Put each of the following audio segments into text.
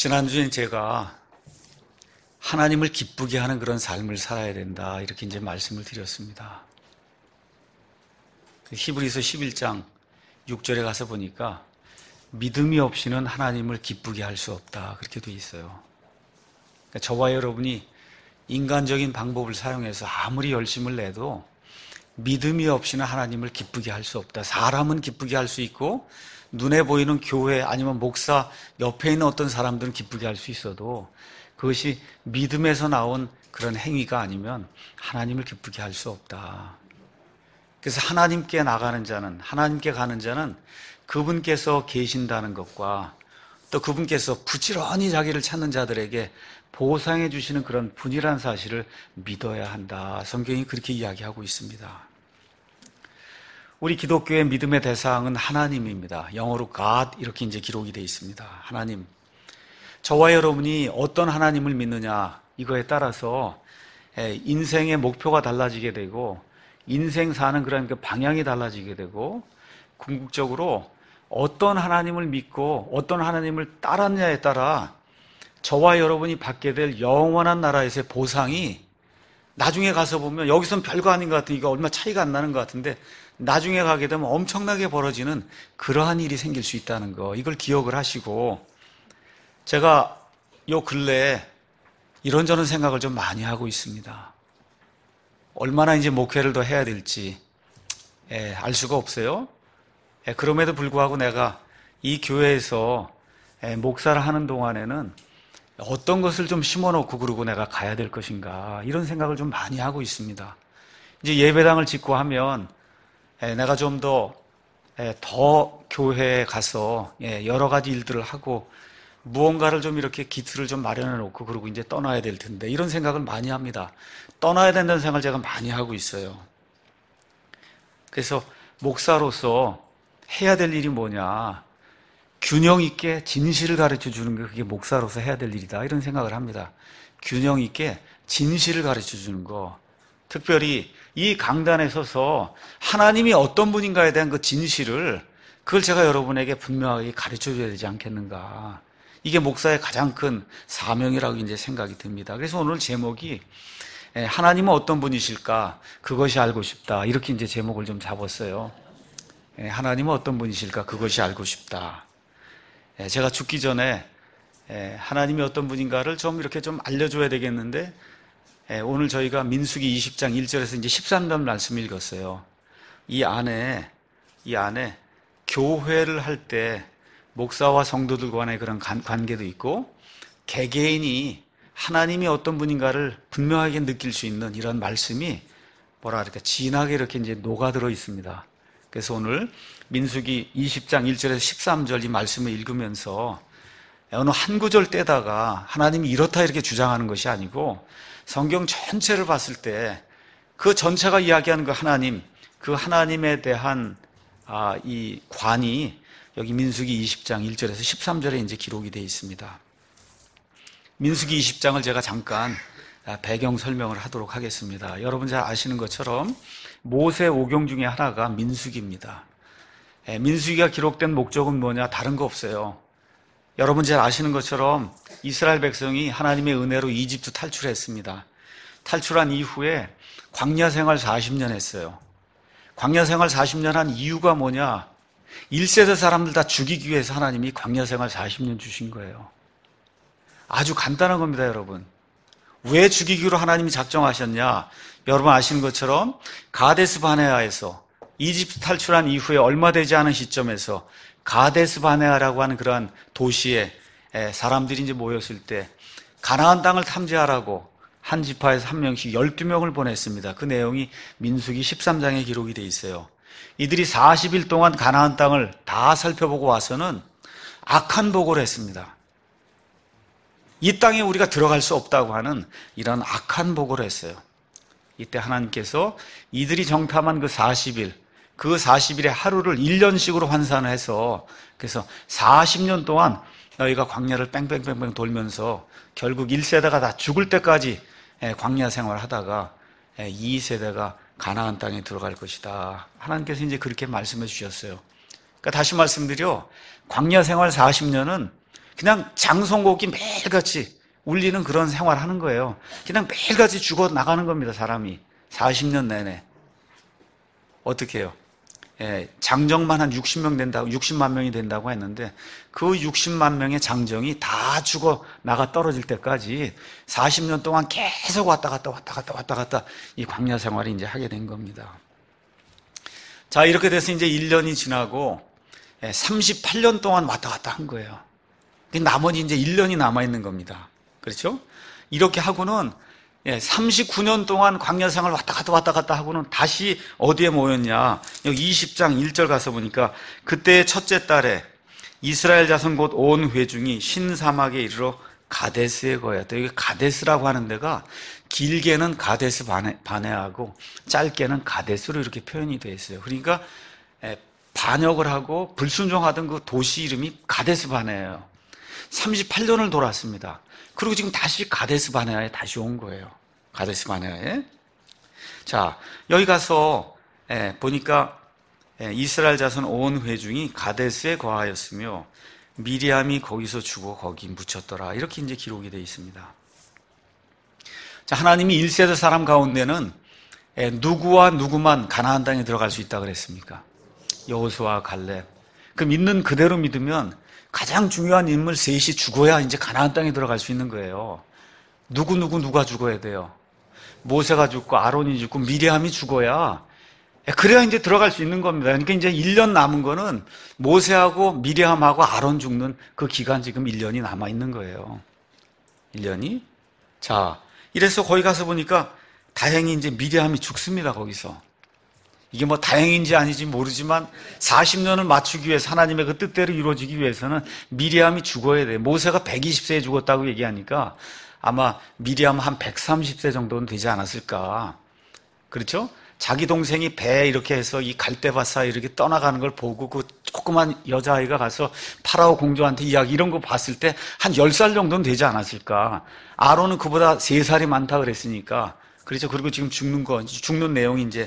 지난주에 제가 하나님을 기쁘게 하는 그런 삶을 살아야 된다, 이렇게 이제 말씀을 드렸습니다. 히브리서 11장 6절에 가서 보니까 믿음이 없이는 하나님을 기쁘게 할 수 없다, 그렇게 돼 있어요. 그러니까 저와 여러분이 인간적인 방법을 사용해서 아무리 열심을 내도 믿음이 없이는 하나님을 기쁘게 할 수 없다. 사람은 기쁘게 할 수 있고 눈에 보이는 교회 아니면 목사 옆에 있는 어떤 사람들은 기쁘게 할 수 있어도 그것이 믿음에서 나온 그런 행위가 아니면 하나님을 기쁘게 할 수 없다. 그래서 하나님께 나가는 자는, 하나님께 가는 자는 그분께서 계신다는 것과 또 그분께서 부지런히 자기를 찾는 자들에게 보상해 주시는 그런 분이라는 사실을 믿어야 한다. 성경이 그렇게 이야기하고 있습니다. 우리 기독교의 믿음의 대상은 하나님입니다. 영어로 God 이렇게 이제 기록이 되어 있습니다. 하나님. 저와 여러분이 어떤 하나님을 믿느냐, 이거에 따라서 인생의 목표가 달라지게 되고 인생 사는 그런 그 방향이 달라지게 되고 궁극적으로 어떤 하나님을 믿고 어떤 하나님을 따랐냐에 따라 저와 여러분이 받게 될 영원한 나라에서의 보상이 나중에 가서 보면 여기서는 별거 아닌 것 같으니까 얼마 차이가 안 나는 것 같은데 나중에 가게 되면 엄청나게 벌어지는 그러한 일이 생길 수 있다는 거, 이걸 기억을 하시고, 제가 요 근래에 이런저런 생각을 좀 많이 하고 있습니다. 얼마나 이제 목회를 더 해야 될지 알 수가 없어요. 그럼에도 불구하고 내가 이 교회에서 목사를 하는 동안에는 어떤 것을 좀 심어놓고 그러고 내가 가야 될 것인가, 이런 생각을 좀 많이 하고 있습니다. 이제 예배당을 짓고 하면 내가 좀 더 교회에 가서 여러 가지 일들을 하고 무언가를 좀 이렇게 기틀을 좀 마련해 놓고 그러고 이제 떠나야 될 텐데, 이런 생각을 많이 합니다. 떠나야 된다는 생각을 제가 많이 하고 있어요. 그래서 목사로서 해야 될 일이 뭐냐, 균형 있게 진실을 가르쳐 주는 게 그게 목사로서 해야 될 일이다, 이런 생각을 합니다. 균형 있게 진실을 가르쳐 주는 거, 특별히 이 강단에 서서 하나님이 어떤 분인가에 대한 그 진실을, 그걸 제가 여러분에게 분명하게 가르쳐 줘야 되지 않겠는가. 이게 목사의 가장 큰 사명이라고 이제 생각이 듭니다. 그래서 오늘 제목이 하나님은 어떤 분이실까, 그것이 알고 싶다, 이렇게 이제 제목을 좀 잡았어요. 하나님은 어떤 분이실까, 그것이 알고 싶다. 제가 죽기 전에 하나님이 어떤 분인가를 좀 이렇게 좀 알려줘야 되겠는데, 오늘 저희가 민수기 20장 1절에서 이제 13절 말씀 읽었어요. 이 안에 교회를 할 때 목사와 성도들 간의 그런 관계도 있고 개개인이 하나님이 어떤 분인가를 분명하게 느낄 수 있는 이런 말씀이 진하게 이렇게 이제 녹아들어 있습니다. 그래서 오늘 민수기 20장 1절에서 13절 이 말씀을 읽으면서 어느 한 구절 떼다가 하나님이 이렇다 이렇게 주장하는 것이 아니고 성경 전체를 봤을 때 그 전체가 이야기하는 그 하나님, 그 하나님에 대한 이 관이 여기 민수기 20장 1절에서 13절에 이제 기록이 되어 있습니다. 민수기 20장을 제가 잠깐 배경 설명을 하도록 하겠습니다. 여러분 잘 아시는 것처럼 모세 오경 중에 하나가 민수기입니다. 민수기가 기록된 목적은 뭐냐? 다른 거 없어요. 여러분 잘 아시는 것처럼 이스라엘 백성이 하나님의 은혜로 이집트 탈출했습니다. 탈출한 이후에 광야 생활 40년 했어요. 광야 생활 40년 한 이유가 뭐냐? 1세대 사람들 다 죽이기 위해서 하나님이 광야 생활 40년 주신 거예요. 아주 간단한 겁니다, 여러분. 왜 죽이기로 하나님이 작정하셨냐? 여러분 아시는 것처럼 가데스 바네아에서 이집트 탈출한 이후에 얼마 되지 않은 시점에서 가데스 바네아라고 하는 그러한 도시에 사람들이 이제 모였을 때 가나안 땅을 탐지하라고 한 지파에서 한 명씩 12명을 보냈습니다. 그 내용이 민수기 13장에 기록이 되어 있어요. 이들이 40일 동안 가나안 땅을 다 살펴보고 와서는 악한 보고를 했습니다. 이 땅에 우리가 들어갈 수 없다고 하는 이런 악한 보고를 했어요. 이때 하나님께서 이들이 정탐한 그 40일, 그 40일의 하루를 1년씩으로 환산을 해서 그래서 40년 동안 너희가 광야를 뺑뺑뺑뺑 돌면서 결국 1세대가 다 죽을 때까지 광야 생활을 하다가 2세대가 가나안 땅에 들어갈 것이다. 하나님께서 이제 그렇게 말씀해 주셨어요. 그러니까 다시 말씀드려, 광야 생활 40년은 그냥 장송곡이 매일같이 울리는 그런 생활을 하는 거예요. 그냥 매일같이 죽어 나가는 겁니다, 사람이. 40년 내내. 어떻게 해요? 장정만 한 60명 된다고, 60만 명이 된다고 했는데 그 60만 명의 장정이 다 죽어 나가 떨어질 때까지 40년 동안 계속 왔다 갔다 이 광야 생활을 이제 하게 된 겁니다. 자, 이렇게 돼서 이제 1년이 지나고 38년 동안 왔다 갔다 한 거예요. 나머지 이제 1년이 남아있는 겁니다. 그렇죠? 이렇게 하고는 39년 동안 광야 생활 왔다 갔다 하고는 다시 어디에 모였냐? 여기 20장 1절 가서 보니까 그때의 첫째 달에 이스라엘 자손 곧 온 회중이 신사막에 이르러 가데스에 거했다. 여기 가데스라고 하는 데가 길게는 가데스 바네하고 짧게는 가데스로 이렇게 표현이 되어 있어요. 그러니까 반역을 하고 불순종하던 그 도시 이름이 가데스 바네예요. 38년을 돌았습니다. 그리고 지금 다시 가데스 바네아에 다시 온 거예요. 가데스 바네아에. 자, 여기 가서 보니까 이스라엘 자손 온 회중이 가데스에 거하였으며 미리암이 거기서 죽어 거기 묻혔더라. 이렇게 이제 기록이 되어 있습니다. 자, 하나님이 1세대 사람 가운데는 누구와 누구만 가나안 땅에 들어갈 수 있다 그랬습니까? 여호수아, 갈렙. 그 믿는 그대로 믿으면 가장 중요한 인물 셋이 죽어야 이제 가나안 땅에 들어갈 수 있는 거예요. 누가 죽어야 돼요? 모세가 죽고 아론이 죽고 미리암이 죽어야 그래야 이제 들어갈 수 있는 겁니다. 그러니까 이제 1년 남은 거는 모세하고 미리암하고 아론 죽는 그 기간 지금 1년이 남아 있는 거예요. 1년이. 자, 이래서 거기 가서 보니까 다행히 이제 미리암이 죽습니다. 거기서. 이게 뭐 다행인지 아닌지 모르지만 40년을 맞추기 위해서 하나님의 그 뜻대로 이루어지기 위해서는 미리암이 죽어야 돼요. 모세가 120세에 죽었다고 얘기하니까 아마 미리암 한 130세 정도는 되지 않았을까. 그렇죠? 자기 동생이 배에 이렇게 해서 이 갈대밭사에 이렇게 떠나가는 걸 보고 그 조그만 여자아이가 가서 파라오 공주한테 이야기 이런 거 봤을 때 한 10살 정도는 되지 않았을까. 아론은 그보다 3살이 많다 그랬으니까. 그렇죠? 그리고 지금 죽는 내용이 이제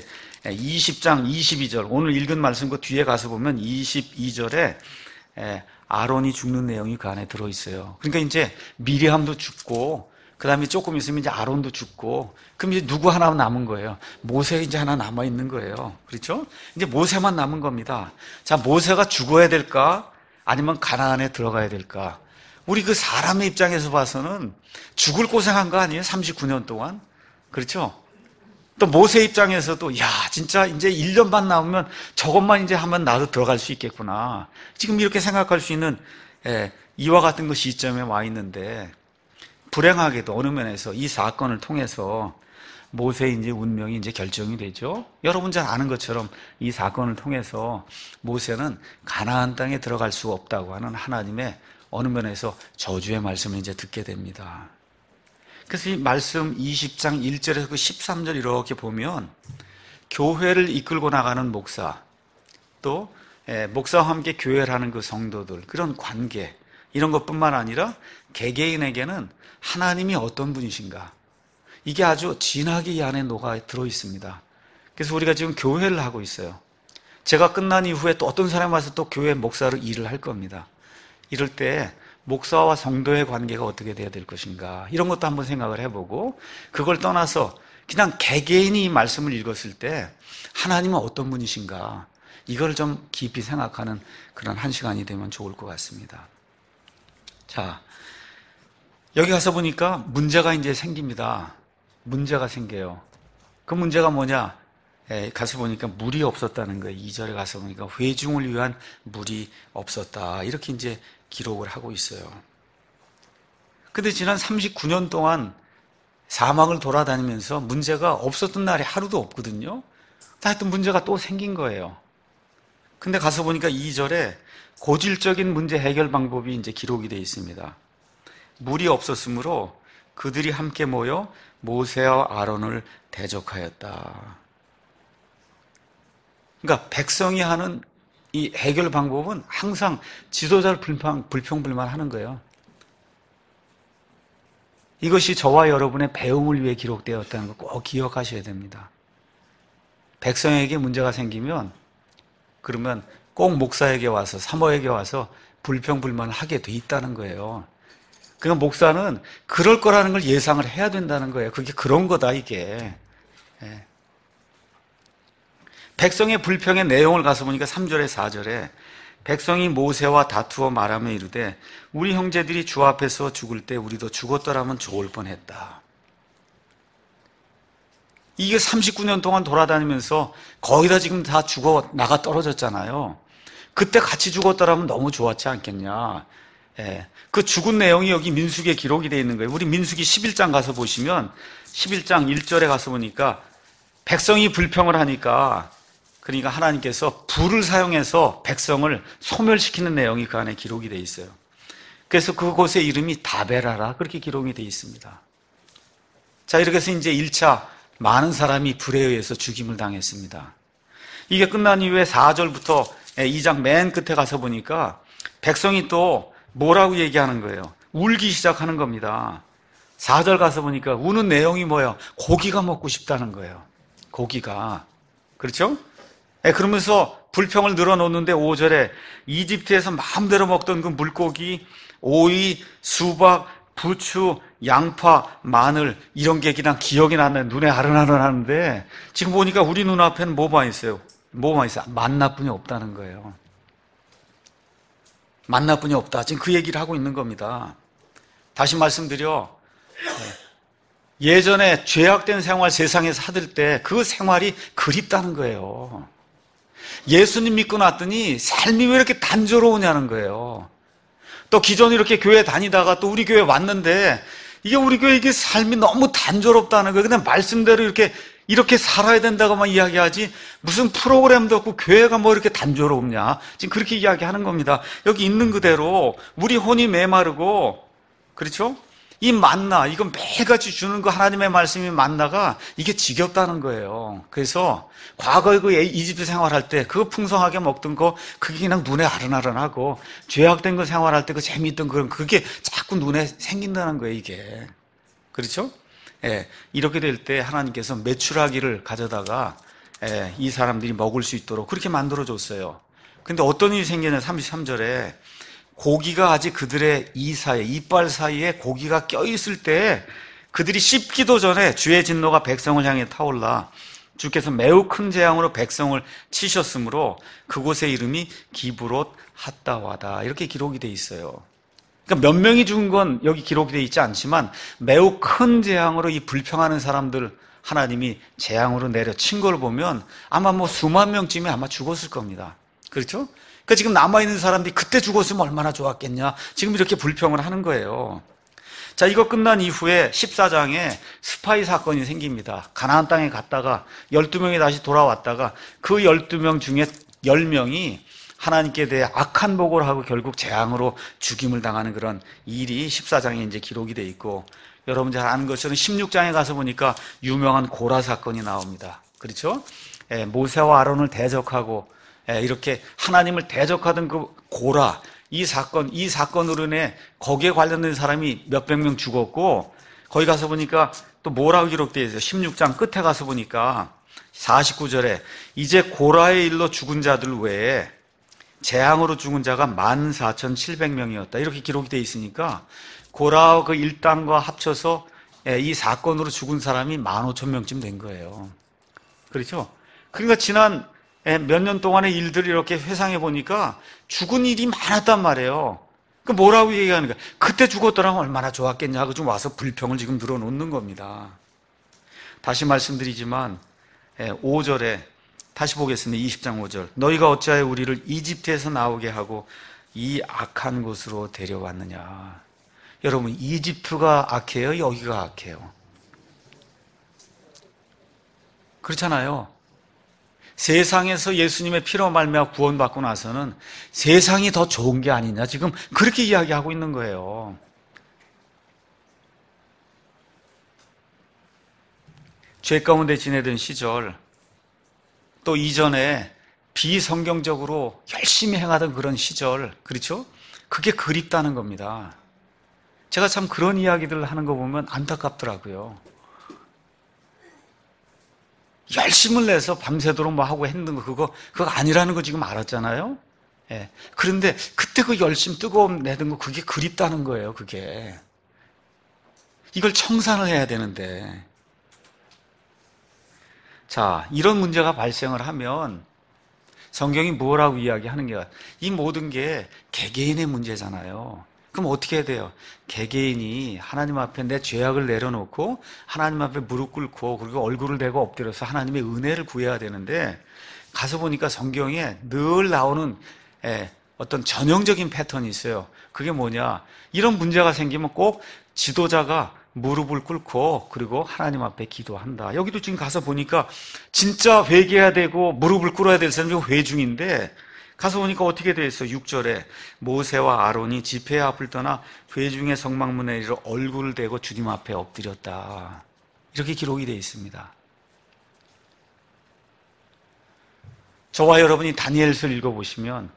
20장 22절, 오늘 읽은 말씀 그 뒤에 가서 보면 22절에 아론이 죽는 내용이 그 안에 들어있어요. 그러니까 이제 미리암도 죽고, 그 다음에 조금 있으면 이제 아론도 죽고, 그럼 이제 누구 하나 남은 거예요? 모세 이제 하나 남아있는 거예요. 그렇죠? 이제 모세만 남은 겁니다. 자, 모세가 죽어야 될까? 아니면 가나안에 들어가야 될까? 우리 그 사람의 입장에서 봐서는 죽을 고생한 거 아니에요? 39년 동안? 그렇죠? 또 모세 입장에서도 야 진짜 이제 1년만 남으면 저것만 이제 하면 나도 들어갈 수 있겠구나. 지금 이렇게 생각할 수 있는 이와 같은 그 시점에 와 있는데 불행하게도 어느 면에서 이 사건을 통해서 모세의 이제 운명이 이제 결정이 되죠. 여러분 잘 아는 것처럼 이 사건을 통해서 모세는 가나안 땅에 들어갈 수 없다고 하는 하나님의 어느 면에서 저주의 말씀을 이제 듣게 됩니다. 그래서 이 말씀 20장 1절에서 그 13절 이렇게 보면 교회를 이끌고 나가는 목사, 또 목사와 함께 교회를 하는 그 성도들, 그런 관계, 이런 것뿐만 아니라 개개인에게는 하나님이 어떤 분이신가, 이게 아주 진하게 이 안에 녹아 들어 있습니다. 그래서 우리가 지금 교회를 하고 있어요. 제가 끝난 이후에 또 어떤 사람이 와서 또 교회 목사로 일을 할 겁니다. 이럴 때 목사와 성도의 관계가 어떻게 돼야 될 것인가, 이런 것도 한번 생각을 해보고, 그걸 떠나서 그냥 개개인이 이 말씀을 읽었을 때 하나님은 어떤 분이신가, 이걸 좀 깊이 생각하는 그런 한 시간이 되면 좋을 것 같습니다. 자, 여기 가서 보니까 문제가 이제 생깁니다. 문제가 생겨요. 그 문제가 뭐냐? 가서 보니까 물이 없었다는 거예요. 2절에 가서 보니까 회중을 위한 물이 없었다, 이렇게 이제 기록을 하고 있어요. 근데 지난 39년 동안 사막을 돌아다니면서 문제가 없었던 날이 하루도 없거든요. 하여튼 문제가 또 생긴 거예요. 근데 가서 보니까 2절에 고질적인 문제 해결 방법이 이제 기록이 되어 있습니다. 물이 없었으므로 그들이 함께 모여 모세와 아론을 대적하였다. 그러니까 백성이 하는 이 해결 방법은 항상 지도자를 불평불만하는 거예요. 이것이 저와 여러분의 배움을 위해 기록되었다는 걸 꼭 기억하셔야 됩니다. 백성에게 문제가 생기면 그러면 꼭 목사에게 와서, 사모에게 와서 불평불만을 하게 돼 있다는 거예요. 그러니까 목사는 그럴 거라는 걸 예상을 해야 된다는 거예요. 그게 그런 거다, 이게. 백성의 불평의 내용을 가서 보니까 3절에 4절에 백성이 모세와 다투어 말하며 이르되 우리 형제들이 주 앞에서 죽을 때 우리도 죽었더라면 좋을 뻔했다. 이게 39년 동안 돌아다니면서 거의 다 지금 다 죽어 나가 떨어졌잖아요. 그때 같이 죽었더라면 너무 좋았지 않겠냐. 그 죽은 내용이 여기 민수기에 기록이 되어 있는 거예요. 우리 민수기 11장 가서 보시면 11장 1절에 가서 보니까 백성이 불평을 하니까 그러니까 하나님께서 불을 사용해서 백성을 소멸시키는 내용이 그 안에 기록이 되어 있어요. 그래서 그곳의 이름이 다베라라 그렇게 기록이 되어 있습니다. 자, 이렇게 해서 이제 1차 많은 사람이 불에 의해서 죽임을 당했습니다. 이게 끝난 이후에 4절부터 2장 맨 끝에 가서 보니까 백성이 또 뭐라고 얘기하는 거예요? 울기 시작하는 겁니다. 4절 가서 보니까 우는 내용이 뭐예요? 고기가 먹고 싶다는 거예요. 고기가. 그렇죠? 그러면서 불평을 늘어놓는데 5절에 이집트에서 마음대로 먹던 그 물고기, 오이, 수박, 부추, 양파, 마늘 이런 게 그냥 기억이 나는 눈에 아른아른하는데 지금 보니까 우리 눈앞에는 뭐만 있어요? 뭐만 있어요? 만나뿐이 없다는 거예요. 만나뿐이 없다. 지금 그 얘기를 하고 있는 겁니다. 다시 말씀드려 예전에 죄악된 생활 세상에서 하들 때 그 생활이 그립다는 거예요. 예수님 믿고 났더니 삶이 왜 이렇게 단조로우냐는 거예요. 또 기존에 이렇게 교회 다니다가 또 우리 교회 왔는데 이게 우리 교회 이게 삶이 너무 단조롭다는 거예요. 그냥 말씀대로 이렇게 살아야 된다고만 이야기하지 무슨 프로그램도 없고 교회가 뭐 이렇게 단조롭냐. 지금 그렇게 이야기하는 겁니다. 여기 있는 그대로 우리 혼이 메마르고 그렇죠? 이 만나, 이건 매일같이 주는 거 하나님의 말씀이 만나가 이게 지겹다는 거예요. 그래서 과거에 그 이집트 생활할 때 그거 풍성하게 먹던 거 그게 그냥 눈에 아른아른하고 죄악된 거 생활할 때 그 재미있던 그게 자꾸 눈에 생긴다는 거예요, 이게. 그렇죠? 이렇게 될 때 하나님께서 메추라기를 가져다가 이 사람들이 먹을 수 있도록 그렇게 만들어줬어요. 근데 어떤 일이 생기냐, 33절에 고기가 아직 그들의 이빨 사이에 고기가 껴있을 때 그들이 씹기도 전에 주의 진노가 백성을 향해 타올라 주께서 매우 큰 재앙으로 백성을 치셨으므로 그곳의 이름이 기브롯 핫다와다 이렇게 기록이 돼 있어요. 그러니까 몇 명이 죽은 건 여기 기록이 돼 있지 않지만 매우 큰 재앙으로 이 불평하는 사람들 하나님이 재앙으로 내려친 걸 보면 아마 뭐 수만 명쯤이 아마 죽었을 겁니다. 그렇죠? 그러니까 지금 남아있는 사람들이 그때 죽었으면 얼마나 좋았겠냐. 지금 이렇게 불평을 하는 거예요. 자, 이거 끝난 이후에 14장에 스파이 사건이 생깁니다. 가나안 땅에 갔다가 12명이 다시 돌아왔다가 그 12명 중에 10명이 하나님께 대해 악한 보고를 하고 결국 재앙으로 죽임을 당하는 그런 일이 14장에 이제 기록이 돼 있고 여러분 잘 아는 것처럼 16장에 가서 보니까 유명한 고라 사건이 나옵니다. 그렇죠? 모세와 아론을 대적하고 이렇게 하나님을 대적하던 그 고라 이 사건으로 인해 거기에 관련된 사람이 몇백 명 죽었고 거기 가서 보니까 또 뭐라고 기록되어 있어요? 16장 끝에 가서 보니까 49절에 이제 고라의 일로 죽은 자들 외에 재앙으로 죽은 자가 14,700명이었다 이렇게 기록이 되어 있으니까 고라와 그 일당과 합쳐서 이 사건으로 죽은 사람이 15,000명쯤 된 거예요. 그렇죠? 그러니까 지난 몇 년 동안의 일들을 이렇게 회상해 보니까 죽은 일이 많았단 말이에요. 그 뭐라고 얘기하는 거야? 그때 죽었더라면 얼마나 좋았겠냐 하고 좀 와서 불평을 지금 늘어놓는 겁니다. 다시 말씀드리지만 5절에 다시 보겠습니다. 20장 5절. 너희가 어찌하여 우리를 이집트에서 나오게 하고 이 악한 곳으로 데려왔느냐. 여러분 이집트가 악해요? 여기가 악해요? 그렇잖아요. 세상에서 예수님의 피로 말미암아 구원받고 나서는 세상이 더 좋은 게 아니냐 지금 그렇게 이야기하고 있는 거예요. 죄 가운데 지내던 시절 또 이전에 비성경적으로 열심히 행하던 그런 시절 그렇죠? 그게 그립다는 겁니다. 제가 참 그런 이야기들을 하는 거 보면 안타깝더라고요. 열심을 내서 밤새도록 뭐 하고 했는 거 그거 아니라는 거 지금 알았잖아요. 예. 그런데 그때 그 열심 뜨거움 내던 거 그게 그립다는 거예요, 그게. 이걸 청산을 해야 되는데. 자, 이런 문제가 발생을 하면 성경이 뭐라고 이야기하는 게, 이 모든 게 개개인의 문제잖아요. 그럼 어떻게 해야 돼요? 개개인이 하나님 앞에 내 죄악을 내려놓고 하나님 앞에 무릎 꿇고 그리고 얼굴을 대고 엎드려서 하나님의 은혜를 구해야 되는데, 가서 보니까 성경에 늘 나오는 어떤 전형적인 패턴이 있어요. 그게 뭐냐? 이런 문제가 생기면 꼭 지도자가 무릎을 꿇고 그리고 하나님 앞에 기도한다. 여기도 지금 가서 보니까 진짜 회개해야 되고 무릎을 꿇어야 될 사람이 회중인데, 가서 보니까 어떻게 되어 있어? 6절에 모세와 아론이 집회 앞을 떠나 회중의 성막문에 이르러 얼굴을 대고 주님 앞에 엎드렸다. 이렇게 기록이 되어 있습니다. 저와 여러분이 다니엘서를 읽어보시면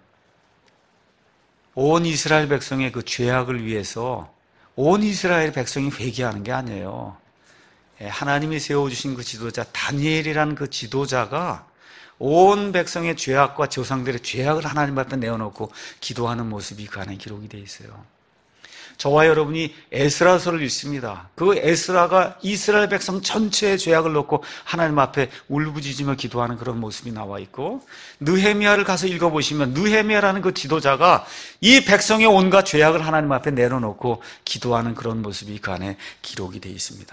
온 이스라엘 백성의 그 죄악을 위해서 온 이스라엘 백성이 회개하는 게 아니에요. 하나님이 세워주신 그 지도자 다니엘이라는 그 지도자가 온 백성의 죄악과 조상들의 죄악을 하나님 앞에 내어놓고 기도하는 모습이 그 안에 기록이 되어 있어요. 저와 여러분이 에스라서를 읽습니다. 그 에스라가 이스라엘 백성 전체의 죄악을 놓고 하나님 앞에 울부짖으며 기도하는 그런 모습이 나와 있고, 느헤미야를 가서 읽어보시면 느헤미야라는 그 지도자가 이 백성의 온갖 죄악을 하나님 앞에 내려놓고 기도하는 그런 모습이 그 안에 기록이 되어 있습니다.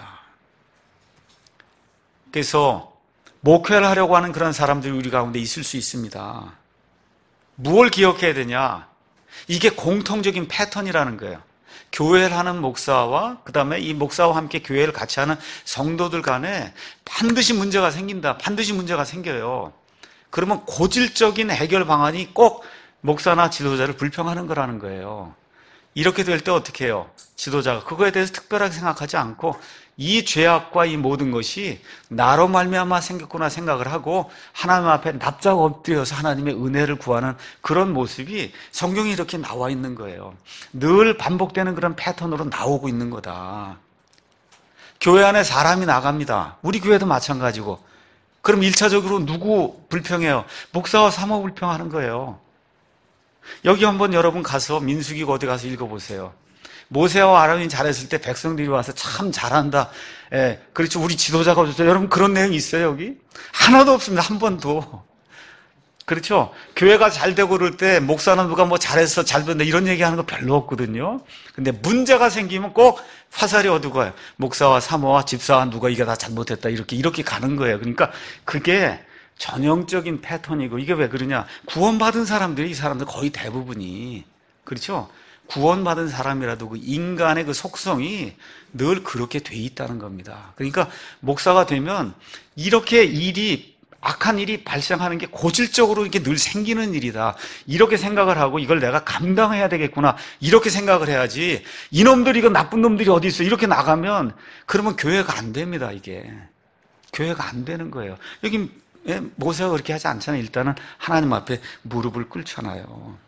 그래서 목회를 하려고 하는 그런 사람들이 우리 가운데 있을 수 있습니다. 무엇을 기억해야 되냐? 이게 공통적인 패턴이라는 거예요. 교회를 하는 목사와 그 다음에 이 목사와 함께 교회를 같이 하는 성도들 간에 반드시 문제가 생긴다. 반드시 문제가 생겨요. 그러면 고질적인 해결 방안이 꼭 목사나 지도자를 불평하는 거라는 거예요. 이렇게 될 때 어떻게 해요? 지도자가 그거에 대해서 특별하게 생각하지 않고 이 죄악과 이 모든 것이 나로 말미암아 생겼구나 생각을 하고 하나님 앞에 납작 엎드려서 하나님의 은혜를 구하는 그런 모습이 성경에 이렇게 나와 있는 거예요. 늘 반복되는 그런 패턴으로 나오고 있는 거다. 교회 안에 사람이 나갑니다. 우리 교회도 마찬가지고. 그럼 1차적으로 누구 불평해요? 목사와 사모 불평하는 거예요. 여기 한번 여러분 가서 민수기 어디 가서 읽어보세요. 모세와 아론이 잘했을 때 백성들이 와서 참 잘한다. 그렇죠. 우리 지도자가 어쩌죠. 여러분 그런 내용이 있어요, 여기? 하나도 없습니다. 한 번도. 그렇죠. 교회가 잘 되고 그럴 때 목사는 누가 뭐 잘했어, 잘 됐네 이런 얘기하는 거 별로 없거든요. 근데 문제가 생기면 꼭 화살이 어디로 가요? 목사와 사모와 집사와 누가 이게 다 잘못했다 이렇게 가는 거예요. 그러니까 그게 전형적인 패턴이고, 이게 왜 그러냐? 구원받은 사람들이, 이 사람들 거의 대부분이, 그렇죠? 구원받은 사람이라도 그 인간의 그 속성이 늘 그렇게 돼 있다는 겁니다. 그러니까 목사가 되면 이렇게 악한 일이 발생하는 게 고질적으로 이렇게 늘 생기는 일이다. 이렇게 생각을 하고 이걸 내가 감당해야 되겠구나. 이렇게 생각을 해야지. 이놈들이, 이거 나쁜 놈들이 어디 있어? 이렇게 나가면 그러면 교회가 안 됩니다, 이게. 교회가 안 되는 거예요. 여기 모세가 그렇게 하지 않잖아요. 일단은 하나님 앞에 무릎을 꿇잖아요.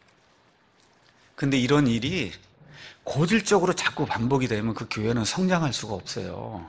근데 이런 일이 고질적으로 자꾸 반복이 되면 그 교회는 성장할 수가 없어요.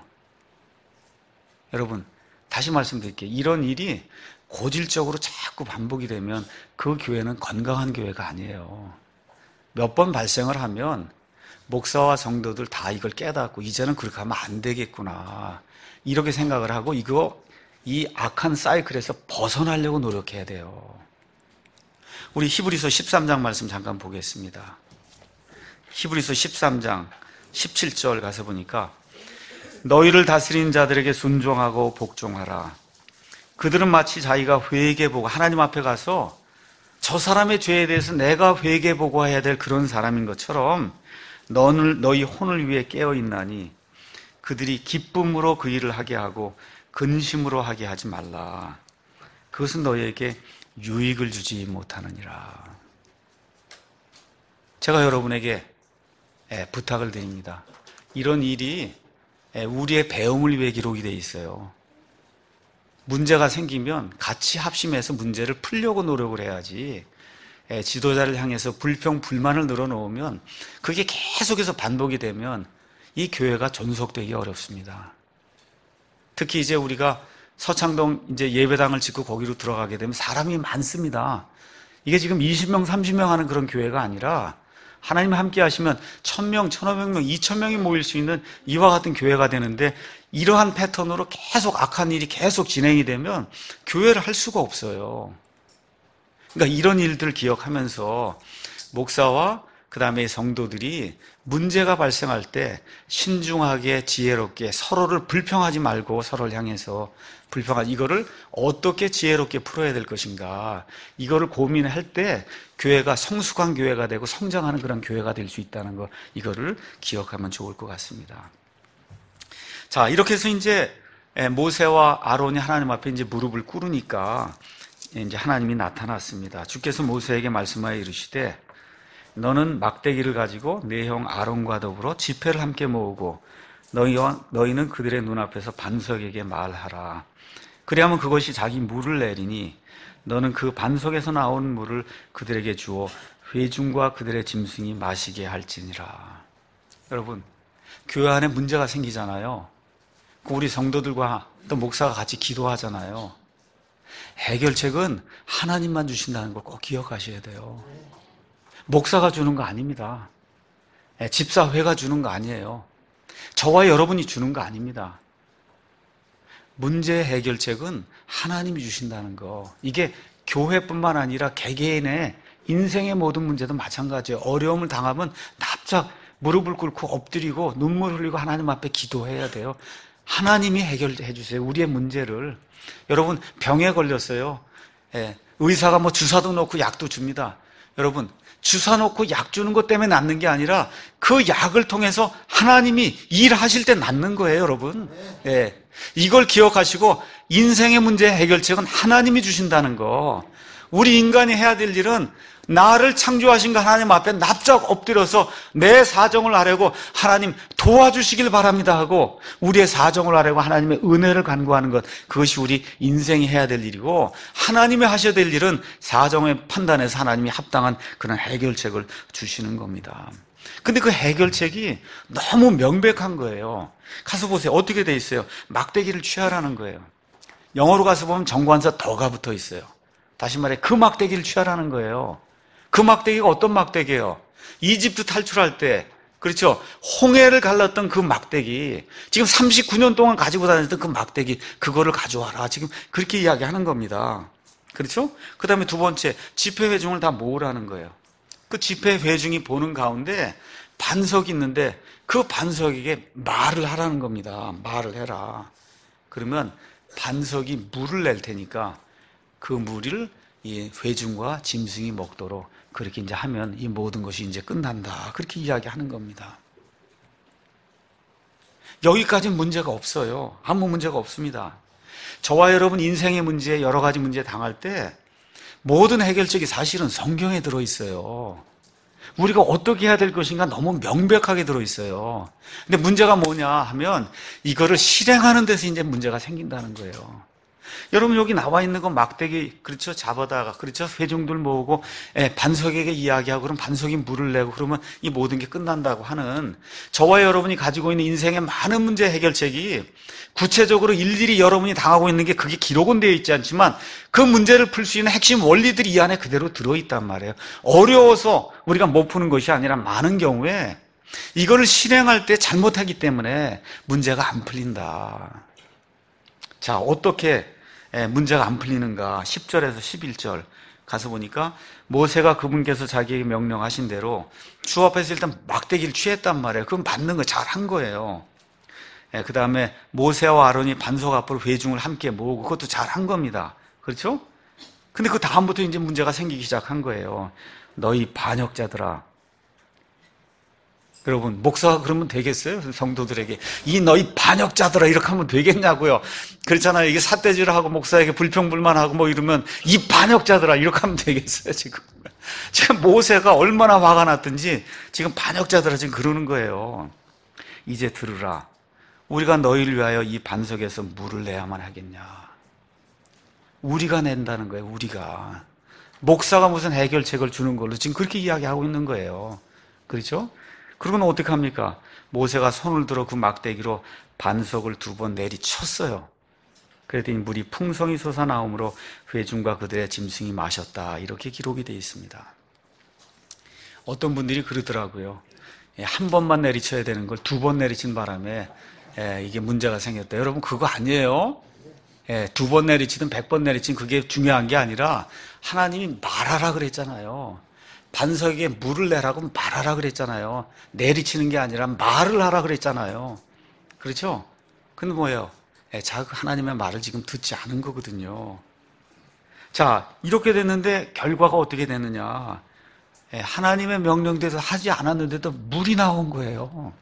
여러분, 다시 말씀드릴게요. 이런 일이 고질적으로 자꾸 반복이 되면 그 교회는 건강한 교회가 아니에요. 몇 번 발생을 하면 목사와 성도들 다 이걸 깨닫고 이제는 그렇게 하면 안 되겠구나. 이렇게 생각을 하고 이 악한 사이클에서 벗어나려고 노력해야 돼요. 우리 히브리서 13장 말씀 잠깐 보겠습니다. 히브리서 13장 17절 가서 보니까 너희를 다스리는 자들에게 순종하고 복종하라. 그들은 마치 자기가 회개보고 하나님 앞에 가서 저 사람의 죄에 대해서 내가 회개보고 해야 될 그런 사람인 것처럼 너희 혼을 위해 깨어있나니 그들이 기쁨으로 그 일을 하게 하고 근심으로 하게 하지 말라. 그것은 너희에게 유익을 주지 못하느니라. 제가 여러분에게 부탁을 드립니다. 이런 일이 우리의 배움을 위해 기록이 되어 있어요. 문제가 생기면 같이 합심해서 문제를 풀려고 노력을 해야지, 지도자를 향해서 불평, 불만을 늘어놓으면 그게 계속해서 반복이 되면 이 교회가 존속되기 어렵습니다. 특히 이제 우리가 서창동 이제 예배당을 짓고 거기로 들어가게 되면 사람이 많습니다. 이게 지금 20명, 30명 하는 그런 교회가 아니라 하나님 함께 하시면 1000명, 1500명, 2000명이 모일 수 있는 이와 같은 교회가 되는데 이러한 패턴으로 계속 악한 일이 계속 진행이 되면 교회를 할 수가 없어요. 그러니까 이런 일들을 기억하면서 목사와 그 다음에 성도들이 문제가 발생할 때 신중하게 지혜롭게 서로를 불평하지 말고 서로를 향해서 이거를 어떻게 지혜롭게 풀어야 될 것인가, 이거를 고민할 때 교회가 성숙한 교회가 되고 성장하는 그런 교회가 될 수 있다는 거, 이거를 기억하면 좋을 것 같습니다. 자, 이렇게 해서 이제 모세와 아론이 하나님 앞에 이제 무릎을 꿇으니까 이제 하나님이 나타났습니다. 주께서 모세에게 말씀하여 이르시되 너는 막대기를 가지고 네 형 아론과 더불어 지폐를 함께 모으고 너희는 그들의 눈앞에서 반석에게 말하라. 그리하면 그것이 자기 물을 내리니 너는 그 반석에서 나온 물을 그들에게 주어 회중과 그들의 짐승이 마시게 할지니라. 여러분, 교회 안에 문제가 생기잖아요. 우리 성도들과 또 목사가 같이 기도하잖아요. 해결책은 하나님만 주신다는 걸 꼭 기억하셔야 돼요. 목사가 주는 거 아닙니다. 집사회가 주는 거 아니에요. 저와 여러분이 주는 거 아닙니다. 문제 해결책은 하나님이 주신다는 거. 이게 교회뿐만 아니라 개개인의 인생의 모든 문제도 마찬가지예요. 어려움을 당하면 납작 무릎을 꿇고 엎드리고 눈물 흘리고 하나님 앞에 기도해야 돼요. 하나님이 해결해 주세요. 우리의 문제를. 여러분, 병에 걸렸어요. 의사가 뭐 주사도 놓고 약도 줍니다. 여러분, 주사 놓고 약 주는 것 때문에 낫는 게 아니라 그 약을 통해서 하나님이 일하실 때 낫는 거예요, 여러분. 이걸 기억하시고 인생의 문제 해결책은 하나님이 주신다는 거. 우리 인간이 해야 될 일은 나를 창조하신 그 하나님 앞에 납작 엎드려서 내 사정을 아뢰고 하나님 도와주시길 바랍니다 하고 우리의 사정을 아뢰고 하나님의 은혜를 간구하는 것, 그것이 우리 인생이 해야 될 일이고, 하나님이 하셔야 될 일은 사정의 판단에서 하나님이 합당한 그런 해결책을 주시는 겁니다. 근데 그 해결책이 너무 명백한 거예요. 가서 보세요. 어떻게 돼 있어요? 막대기를 취하라는 거예요. 영어로 가서 보면 정관사 더가 붙어 있어요. 다시 말해 그 막대기를 취하라는 거예요. 그 막대기가 어떤 막대기예요? 이집트 탈출할 때, 그렇죠? 홍해를 갈랐던 그 막대기, 지금 39년 동안 가지고 다녔던 그 막대기, 그거를 가져와라. 지금 그렇게 이야기하는 겁니다. 그렇죠? 그 다음에 두 번째, 지폐 회중을 다 모으라는 거예요. 그 지폐 회중이 보는 가운데 반석이 있는데 그 반석에게 말을 하라는 겁니다. 말을 해라. 그러면 반석이 물을 낼 테니까 그 물을 이 회중과 짐승이 먹도록 그렇게 이제 하면 이 모든 것이 이제 끝난다. 그렇게 이야기하는 겁니다. 여기까지는 문제가 없어요. 아무 문제가 없습니다. 저와 여러분 인생의 문제, 여러 가지 문제 당할 때 모든 해결책이 사실은 성경에 들어있어요. 우리가 어떻게 해야 될 것인가 너무 명백하게 들어있어요. 근데 문제가 뭐냐 하면 이거를 실행하는 데서 이제 문제가 생긴다는 거예요. 여러분, 여기 나와 있는 건 막대기, 그렇죠? 잡아다가, 그렇죠? 회중들 모으고, 반석에게 이야기하고, 그럼 반석이 물을 내고, 그러면 이 모든 게 끝난다고 하는, 저와 여러분이 가지고 있는 인생의 많은 문제 해결책이 구체적으로 일일이 여러분이 당하고 있는 게 그게 기록은 되어 있지 않지만 그 문제를 풀 수 있는 핵심 원리들이 이 안에 그대로 들어있단 말이에요. 어려워서 우리가 못 푸는 것이 아니라 많은 경우에 이거를 실행할 때 잘못하기 때문에 문제가 안 풀린다. 자, 어떻게 문제가 안 풀리는가? 10절에서 11절 가서 보니까 모세가 그분께서 자기에게 명령하신 대로 주 앞에서 일단 막대기를 취했단 말이에요. 그건 맞는 거 잘한 거예요. 그 다음에 모세와 아론이 반석 앞으로 회중을 함께 모으고 그것도 잘한 겁니다. 그렇죠? 근데 그 다음부터 이제 문제가 생기기 시작한 거예요. 너희 반역자들아. 여러분, 목사가 그러면 되겠어요? 성도들에게 이 너희 반역자들아 이렇게 하면 되겠냐고요. 그렇잖아요. 이게 삿대질을 하고 목사에게 불평불만하고 뭐 이러면 이 반역자들아 이렇게 하면 되겠어요. 지금 모세가 얼마나 화가 났든지 지금 반역자들아 지금 그러는 거예요. 이제 들으라. 우리가 너희를 위하여 이 반석에서 물을 내야만 하겠냐. 우리가 낸다는 거예요. 우리가. 목사가 무슨 해결책을 주는 걸로 지금 그렇게 이야기하고 있는 거예요. 그렇죠? 그러고는 어떻게 합니까? 모세가 손을 들어 그 막대기로 반석을 2번 내리쳤어요. 그랬더니 물이 풍성히 솟아나오므로 회중과 그들의 짐승이 마셨다. 이렇게 기록이 되어 있습니다. 어떤 분들이 그러더라고요. 한 번만 내리쳐야 되는 걸 두 번 내리친 바람에 이게 문제가 생겼다. 여러분 그거 아니에요. 두 번 내리치든 100번 내리치든 그게 중요한 게 아니라 하나님이 말하라 그랬잖아요. 반석에 물을 내라고 말하라 그랬잖아요. 내리치는 게 아니라 말을 하라 그랬잖아요. 그렇죠? 근데 뭐예요? 하나님의 말을 지금 듣지 않은 거거든요. 자, 이렇게 됐는데 결과가 어떻게 됐느냐? 하나님의 명령대로 하지 않았는데도 물이 나온 거예요.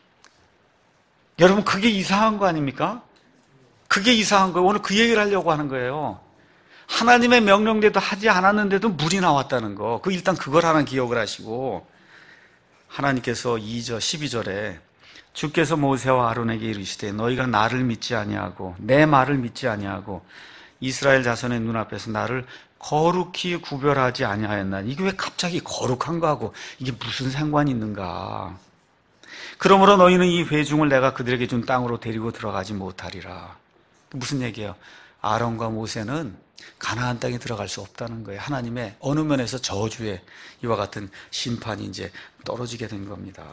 여러분 그게 이상한 거 아닙니까? 그게 이상한 거예요. 오늘 그 얘기를 하려고 하는 거예요. 하나님의 명령대로 하지 않았는데도 물이 나왔다는 거. 일단 그걸 하나 기억을 하시고, 하나님께서 2절 12절에 주께서 모세와 아론에게 이르시되 너희가 나를 믿지 아니하고 내 말을 믿지 아니하고 이스라엘 자손의 눈앞에서 나를 거룩히 구별하지 아니하였나. 이게 왜 갑자기 거룩한 거하고 이게 무슨 상관이 있는가. 그러므로 너희는 이 회중을 내가 그들에게 준 땅으로 데리고 들어가지 못하리라. 무슨 얘기예요? 아론과 모세는 가나안 땅에 들어갈 수 없다는 거예요. 하나님의 어느 면에서 저주에 이와 같은 심판이 이제 떨어지게 된 겁니다.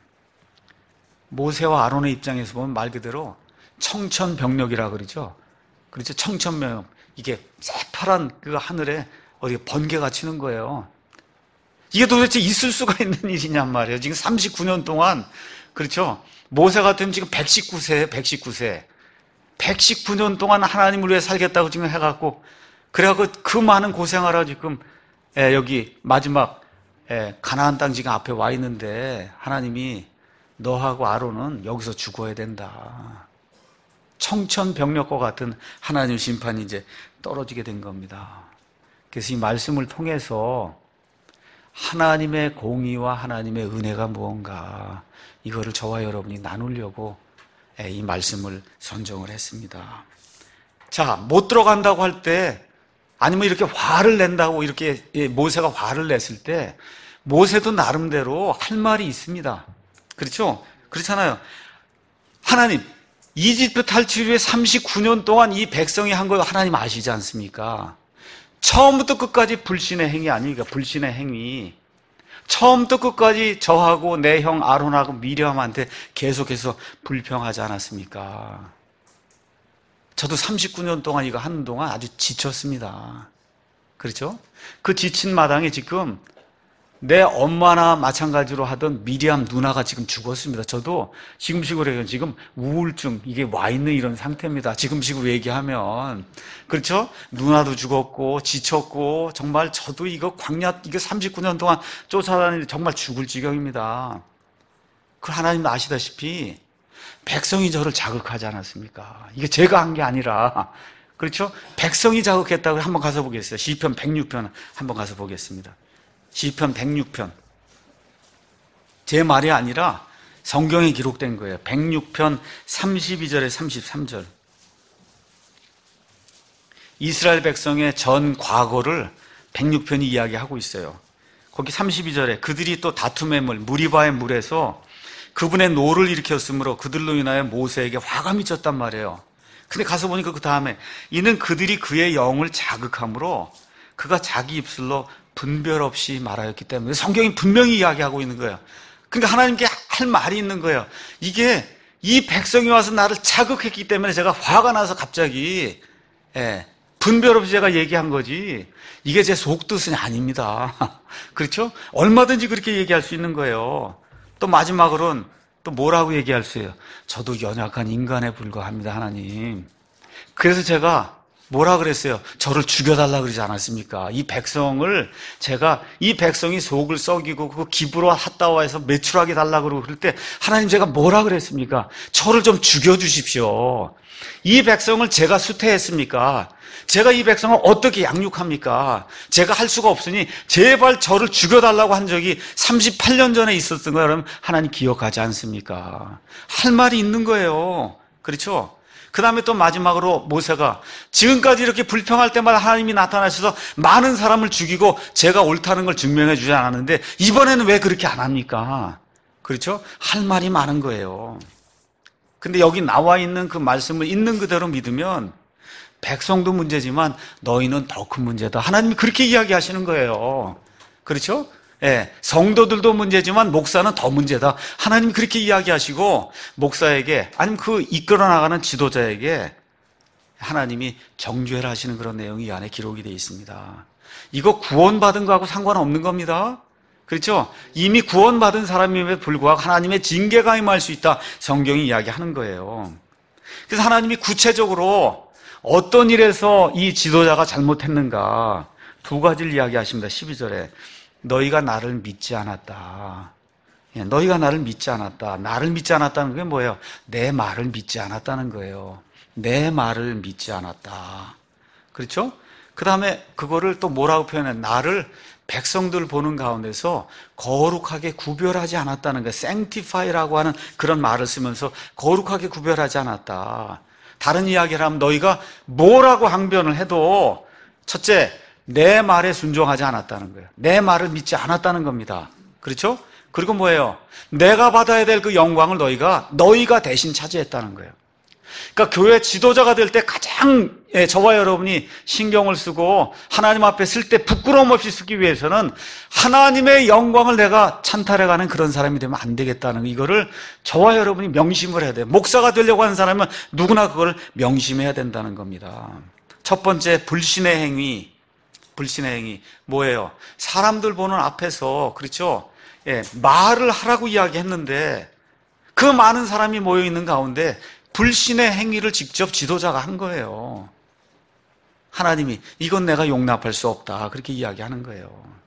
모세와 아론의 입장에서 보면 말 그대로 청천벽력이라 그러죠. 그렇죠? 청천벽력. 이게 새파란 그 하늘에 어디 번개가 치는 거예요. 이게 도대체 있을 수가 있는 일이냔 말이에요. 지금 39년 동안, 그렇죠? 모세 같으면 지금 119세예요, 119세. 119년 동안 하나님을 위해 살겠다고 지금 해갖고, 그래갖고 그 많은 고생하라 지금, 여기 마지막, 가나안 땅 지금 앞에 와 있는데, 하나님이 너하고 아론은 여기서 죽어야 된다. 청천벽력과 같은 하나님 심판이 이제 떨어지게 된 겁니다. 그래서 이 말씀을 통해서 하나님의 공의와 하나님의 은혜가 무언가, 이거를 저와 여러분이 나누려고 이 말씀을 선정을 했습니다. 자, 못 들어간다고 할 때, 아니면 이렇게 화를 낸다고 이렇게 모세가 화를 냈을 때, 모세도 나름대로 할 말이 있습니다. 그렇죠? 그렇잖아요. 하나님, 이집트 탈출 후에 39년 동안 이 백성이 한 거 하나님 아시지 않습니까? 처음부터 끝까지 불신의 행위 아닙니까? 불신의 행위. 처음부터 끝까지 저하고 내 형 아론하고 미리암한테 계속해서 불평하지 않았습니까? 저도 39년 동안 이거 하는 동안 아주 지쳤습니다. 그렇죠? 그 지친 마당에 지금 내 엄마나 마찬가지로 하던 미리암 누나가 지금 죽었습니다. 저도 지금식으로 지금 우울증 이게 와 있는 이런 상태입니다. 지금식으로 얘기하면. 그렇죠? 누나도 죽었고 지쳤고 정말 저도 이거 39년 동안 쫓아다니는데 정말 죽을 지경입니다. 그 하나님도 아시다시피 백성이 저를 자극하지 않았습니까? 이게 제가 한 게 아니라, 그렇죠? 백성이 자극했다고 한번 가서 보겠어요. 시편 106편 한번 가서 보겠습니다. 시편 106편. 제 말이 아니라 성경에 기록된 거예요. 106편 32절에 33절. 이스라엘 백성의 전 과거를 106편이 이야기하고 있어요. 거기 32절에 그들이 또 다툼의 물, 무리바의 물에서 그분의 노를 일으켰으므로 그들로 인하여 모세에게 화가 미쳤단 말이에요. 근데 가서 보니까 그 다음에 이는 그들이 그의 영을 자극함으로 그가 자기 입술로 분별 없이 말하였기 때문에 성경이 분명히 이야기하고 있는 거예요. 그러니까 하나님께 할 말이 있는 거예요. 이게 이 백성이 와서 나를 자극했기 때문에 제가 화가 나서 갑자기 분별 없이 제가 얘기한 거지 이게 제 속뜻은 아닙니다. 그렇죠? 얼마든지 그렇게 얘기할 수 있는 거예요. 또 마지막으로는 또 뭐라고 얘기할 수 있어요? 저도 연약한 인간에 불과합니다, 하나님. 그래서 제가 뭐라 그랬어요? 저를 죽여달라 그러지 않았습니까? 이 백성을 제가 이 백성이 속을 썩이고 그 기브로 핫다와에서 매출하게 달라고 그러고 그럴 때 하나님 제가 뭐라 그랬습니까? 저를 좀 죽여주십시오. 이 백성을 제가 수태했습니까? 제가 이 백성을 어떻게 양육합니까? 제가 할 수가 없으니 제발 저를 죽여달라고 한 적이 38년 전에 있었던 거예요. 그러면 하나님 기억하지 않습니까? 할 말이 있는 거예요. 그렇죠? 그 다음에 또 마지막으로 모세가 지금까지 이렇게 불평할 때마다 하나님이 나타나셔서 많은 사람을 죽이고 제가 옳다는 걸 증명해 주지 않았는데 이번에는 왜 그렇게 안 합니까? 그렇죠? 할 말이 많은 거예요. 근데 여기 나와 있는 그 말씀을 있는 그대로 믿으면 백성도 문제지만 너희는 더 큰 문제다. 하나님이 그렇게 이야기하시는 거예요. 그렇죠? 예, 성도들도 문제지만 목사는 더 문제다. 하나님이 그렇게 이야기하시고 목사에게 아니면 그 이끌어 나가는 지도자에게 하나님이 정죄를 하시는 그런 내용이 이 안에 기록이 되어 있습니다. 이거 구원받은 거하고 상관없는 겁니다. 그렇죠? 이미 구원받은 사람임에도 불구하고 하나님의 징계가 임할 수 있다. 성경이 이야기하는 거예요. 그래서 하나님이 구체적으로 어떤 일에서 이 지도자가 잘못했는가 두 가지를 이야기하십니다. 12절에 너희가 나를 믿지 않았다. 너희가 나를 믿지 않았다. 나를 믿지 않았다는 게 뭐예요? 내 말을 믿지 않았다는 거예요. 내 말을 믿지 않았다. 그렇죠? 그 다음에 그거를 또 뭐라고 표현해? 나를 백성들 보는 가운데서 거룩하게 구별하지 않았다는 거예요. sanctify라고 하는 그런 말을 쓰면서 거룩하게 구별하지 않았다. 다른 이야기를 하면 너희가 뭐라고 항변을 해도 첫째, 내 말에 순종하지 않았다는 거예요. 내 말을 믿지 않았다는 겁니다. 그렇죠? 그리고 뭐예요? 내가 받아야 될 그 영광을 너희가 대신 차지했다는 거예요. 그러니까 교회 지도자가 될 때 가장 저와 여러분이 신경을 쓰고 하나님 앞에 쓸 때 부끄러움 없이 쓰기 위해서는 하나님의 영광을 내가 찬탈해가는 그런 사람이 되면 안 되겠다는 이거를 저와 여러분이 명심을 해야 돼요. 목사가 되려고 하는 사람은 누구나 그걸 명심해야 된다는 겁니다. 첫 번째, 불신의 행위 뭐예요? 사람들 보는 앞에서 그렇죠? 말을 하라고 이야기했는데 그 많은 사람이 모여 있는 가운데 불신의 행위를 직접 지도자가 한 거예요. 하나님이 이건 내가 용납할 수 없다 그렇게 이야기하는 거예요.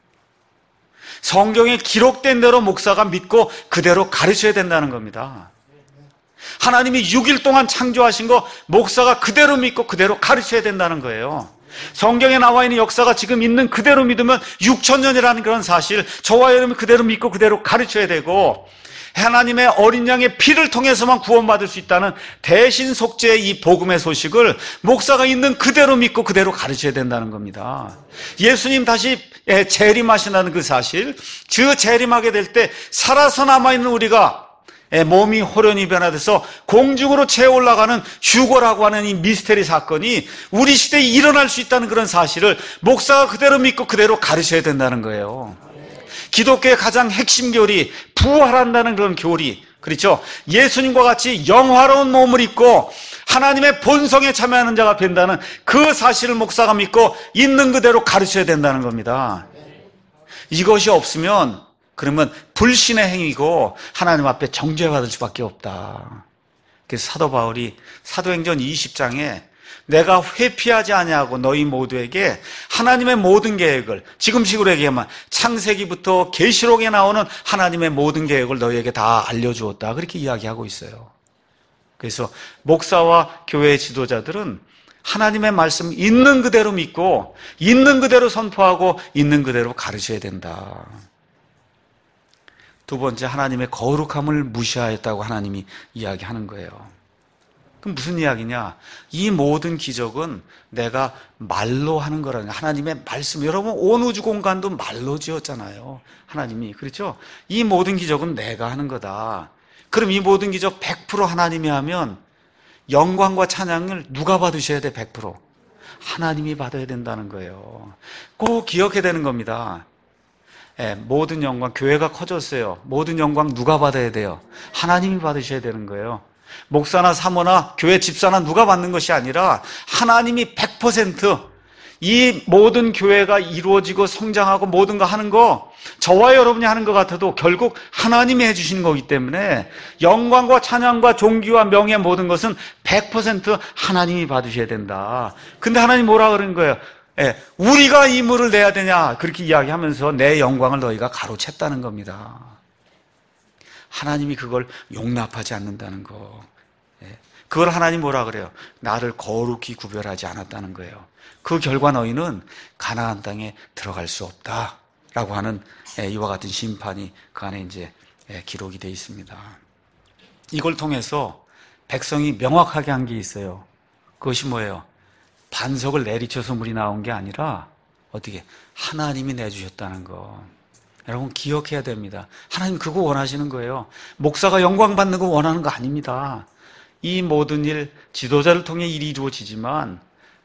성경에 기록된 대로 목사가 믿고 그대로 가르쳐야 된다는 겁니다. 하나님이 6일 동안 창조하신 거 목사가 그대로 믿고 그대로 가르쳐야 된다는 거예요. 성경에 나와 있는 역사가 지금 있는 그대로 믿으면 6,000년이라는 그런 사실 저와 여러분이 그대로 믿고 그대로 가르쳐야 되고 하나님의 어린 양의 피를 통해서만 구원받을 수 있다는 대신 속죄의 이 복음의 소식을 목사가 있는 그대로 믿고 그대로 가르쳐야 된다는 겁니다. 예수님 다시 재림하신다는 그 사실, 그 재림하게 될 때 살아서 남아있는 우리가 몸이 호련히 변화돼서 공중으로 채 올라가는 휴거라고 하는 이 미스테리 사건이 우리 시대에 일어날 수 있다는 그런 사실을 목사가 그대로 믿고 그대로 가르쳐야 된다는 거예요. 기독교의 가장 핵심 교리, 부활한다는 그런 교리, 그렇죠? 예수님과 같이 영화로운 몸을 입고 하나님의 본성에 참여하는 자가 된다는 그 사실을 목사가 믿고 있는 그대로 가르쳐야 된다는 겁니다. 이것이 없으면 그러면 불신의 행위고 하나님 앞에 정죄받을 수밖에 없다. 그래서 사도 바울이 사도행전 20장에 내가 회피하지 아니하고 너희 모두에게 하나님의 모든 계획을, 지금식으로 얘기하면 창세기부터 계시록에 나오는 하나님의 모든 계획을 너희에게 다 알려주었다 그렇게 이야기하고 있어요. 그래서 목사와 교회 지도자들은 하나님의 말씀 있는 그대로 믿고 있는 그대로 선포하고 있는 그대로 가르쳐야 된다. 두 번째, 하나님의 거룩함을 무시하였다고 하나님이 이야기하는 거예요. 그럼 무슨 이야기냐? 이 모든 기적은 내가 말로 하는 거라는 거예요. 하나님의 말씀. 여러분 온 우주 공간도 말로 지었잖아요. 하나님이. 그렇죠? 이 모든 기적은 내가 하는 거다. 그럼 이 모든 기적 100% 하나님이 하면 영광과 찬양을 누가 받으셔야 돼? 100%. 하나님이 받아야 된다는 거예요. 꼭 기억해야 되는 겁니다. 모든 영광, 교회가 커졌어요. 모든 영광 누가 받아야 돼요? 하나님이 받으셔야 되는 거예요. 목사나 사모나 교회 집사나 누가 받는 것이 아니라 하나님이 100% 모든 교회가 이루어지고 성장하고 모든 거 하는 거 저와 여러분이 하는 것 같아도 결국 하나님이 해주시는 거기 때문에 영광과 찬양과 존귀와 명예 모든 것은 100% 하나님이 받으셔야 된다. 근데 하나님 뭐라 그러는 거예요? 우리가 이물을 내야 되냐 그렇게 이야기하면서 내 영광을 너희가 가로챘다는 겁니다. 하나님이 그걸 용납하지 않는다는 거. 그걸 하나님 뭐라 그래요? 나를 거룩히 구별하지 않았다는 거예요. 그 결과 너희는 가나안 땅에 들어갈 수 없다라고 하는 이와 같은 심판이 그 안에 이제 기록이 되어 있습니다. 이걸 통해서 백성이 명확하게 한 게 있어요. 그것이 뭐예요? 반석을 내리쳐서 물이 나온 게 아니라 어떻게 하나님이 내주셨다는 거. 여러분 기억해야 됩니다. 하나님 그거 원하시는 거예요. 목사가 영광 받는 거 원하는 거 아닙니다. 이 모든 일 지도자를 통해 일이 이루어지지만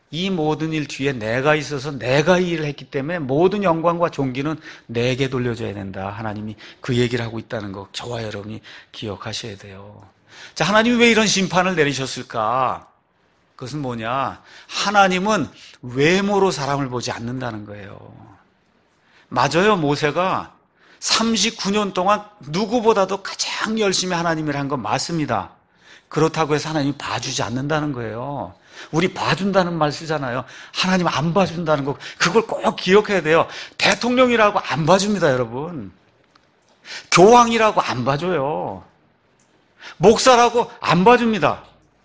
이 모든 일 뒤에 내가 있어서 내가 이 일을 했기 때문에 모든 영광과 존귀는 내게 돌려줘야 된다. 하나님이 그 얘기를 하고 있다는 거 저와 여러분이 기억하셔야 돼요. 자, 하나님이 왜 이런 심판을 내리셨을까? 그것은 뭐냐? 하나님은 외모로 사람을 보지 않는다는 거예요. 맞아요. 모세가 39년 동안 누구보다도 가장 열심히 하나님을 한 건 맞습니다. 그렇다고 해서 하나님이 봐주지 않는다는 거예요. 우리 봐준다는 말 쓰잖아요. 하나님 안 봐준다는 거, 그걸 꼭 기억해야 돼요. 대통령이라고 안 봐줍니다, 여러분. 교황이라고 안 봐줘요. 목사라고 안 봐줍니다.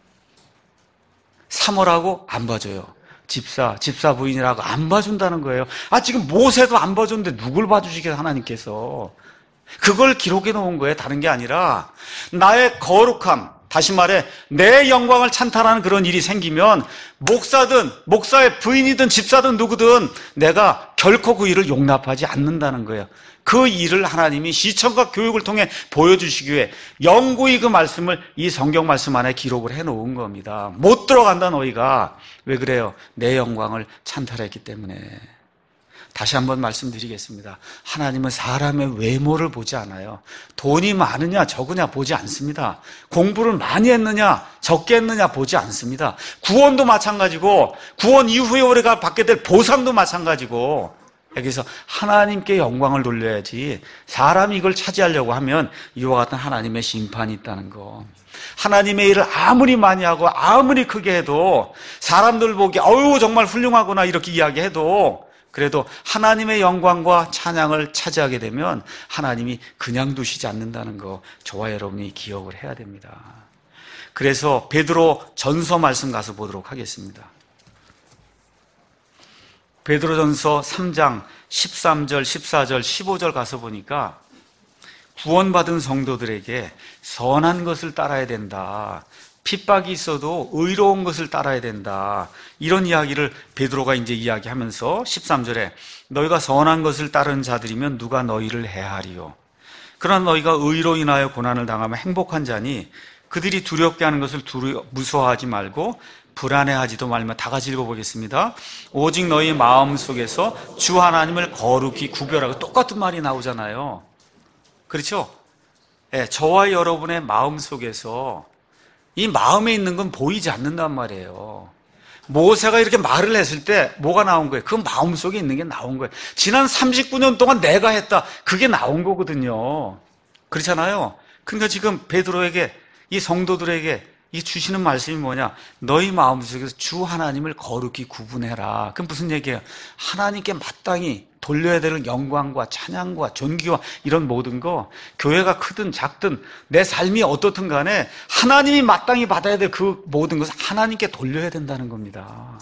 사모라고 안 봐줘요. 집사 부인이라고 안 봐준다는 거예요. 지금 모세도 안 봐줬는데 누굴 봐주시겠어요, 하나님께서. 그걸 기록해 놓은 거예요. 다른 게 아니라 나의 거룩함, 다시 말해 내 영광을 찬탈하는 그런 일이 생기면 목사든 목사의 부인이든 집사든 누구든 내가 결코 그 일을 용납하지 않는다는 거예요. 그 일을 하나님이 시청과 교육을 통해 보여주시기 위해 영구히 그 말씀을 이 성경 말씀 안에 기록을 해놓은 겁니다. 못 들어간다 너희가. 왜 그래요? 내 영광을 찬탈했기 때문에. 다시 한번 말씀드리겠습니다. 하나님은 사람의 외모를 보지 않아요. 돈이 많으냐 적으냐 보지 않습니다. 공부를 많이 했느냐 적게 했느냐 보지 않습니다. 구원도 마찬가지고 구원 이후에 우리가 받게 될 보상도 마찬가지고, 여기서 하나님께 영광을 돌려야지 사람이 이걸 차지하려고 하면 이와 같은 하나님의 심판이 있다는 거. 하나님의 일을 아무리 많이 하고 아무리 크게 해도 사람들 보기에 어유 정말 훌륭하구나 이렇게 이야기해도 그래도 하나님의 영광과 찬양을 차지하게 되면 하나님이 그냥 두시지 않는다는 거 저와 여러분이 기억을 해야 됩니다. 그래서 베드로 전서 말씀 가서 보도록 하겠습니다. 베드로전서 3장 13절, 14절, 15절 가서 보니까 구원받은 성도들에게 선한 것을 따라야 된다. 핍박이 있어도 의로운 것을 따라야 된다. 이런 이야기를 베드로가 이제 이야기하면서 13절에 너희가 선한 것을 따르는 자들이면 누가 너희를 해하리요. 그러나 너희가 의로 인하여 고난을 당하면 행복한 자니 그들이 두렵게 하는 것을 무서워하지 말고 불안해하지도 말며. 다 같이 읽어보겠습니다. 오직 너희 마음 속에서 주 하나님을 거룩히 구별하고. 똑같은 말이 나오잖아요. 그렇죠? 네, 저와 여러분의 마음 속에서 이 마음에 있는 건 보이지 않는단 말이에요. 모세가 이렇게 말을 했을 때 뭐가 나온 거예요? 그 마음 속에 있는 게 나온 거예요. 지난 39년 동안 내가 했다. 그게 나온 거거든요. 그렇잖아요. 그러니까 지금 베드로에게, 이 성도들에게 이 주시는 말씀이 뭐냐? 너희 마음속에서 주 하나님을 거룩히 구분해라. 그럼 무슨 얘기예요? 하나님께 마땅히 돌려야 되는 영광과 찬양과 존귀와 이런 모든 거, 교회가 크든 작든 내 삶이 어떻든 간에 하나님이 마땅히 받아야 될 그 모든 것을 하나님께 돌려야 된다는 겁니다.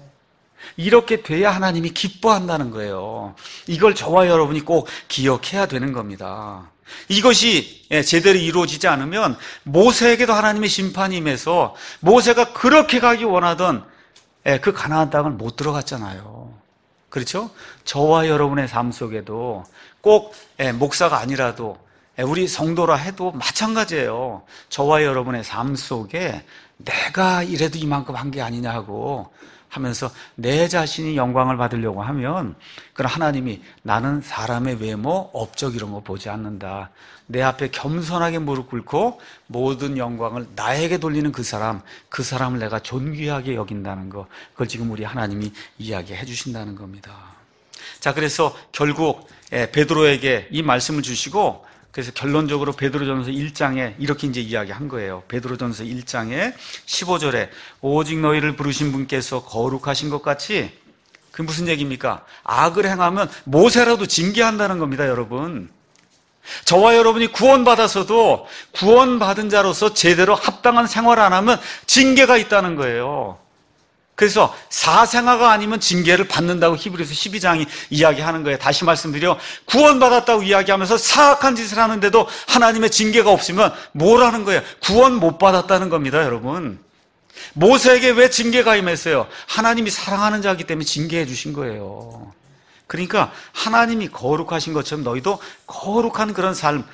이렇게 돼야 하나님이 기뻐한다는 거예요. 이걸 저와 여러분이 꼭 기억해야 되는 겁니다. 이것이 제대로 이루어지지 않으면 모세에게도 하나님의 심판이 임해서 모세가 그렇게 가기 원하던 그 가나안 땅을 못 들어갔잖아요. 그렇죠? 저와 여러분의 삶 속에도 꼭 목사가 아니라도 우리 성도라 해도 마찬가지예요. 저와 여러분의 삶 속에 내가 이래도 이만큼 한 게 아니냐 하고 하면서 내 자신이 영광을 받으려고 하면 그럼 하나님이 나는 사람의 외모, 업적 이런 거 보지 않는다. 내 앞에 겸손하게 무릎 꿇고 모든 영광을 나에게 돌리는 그 사람을 내가 존귀하게 여긴다는 거, 그걸 지금 우리 하나님이 이야기해 주신다는 겁니다. 자, 그래서 결국 베드로에게 이 말씀을 주시고, 그래서 결론적으로 베드로전서 1장에 이렇게 이제 이야기한 거예요. 베드로전서 1장에 15절에 오직 너희를 부르신 분께서 거룩하신 것 같이, 그 무슨 얘기입니까? 악을 행하면 모세라도 징계한다는 겁니다, 여러분. 저와 여러분이 구원받아서도 구원받은 자로서 제대로 합당한 생활을 안 하면 징계가 있다는 거예요. 그래서 사생아가 아니면 징계를 받는다고 히브리서 12장이 이야기하는 거예요. 다시 말씀드려, 구원받았다고 이야기하면서 사악한 짓을 하는데도 하나님의 징계가 없으면 뭐라는 거예요? 구원 못 받았다는 겁니다, 여러분. 모세에게 왜 징계가 임했어요? 하나님이 사랑하는 자이기 때문에 징계해 주신 거예요. 그러니까 하나님이 거룩하신 것처럼 너희도 거룩한 그런 삶,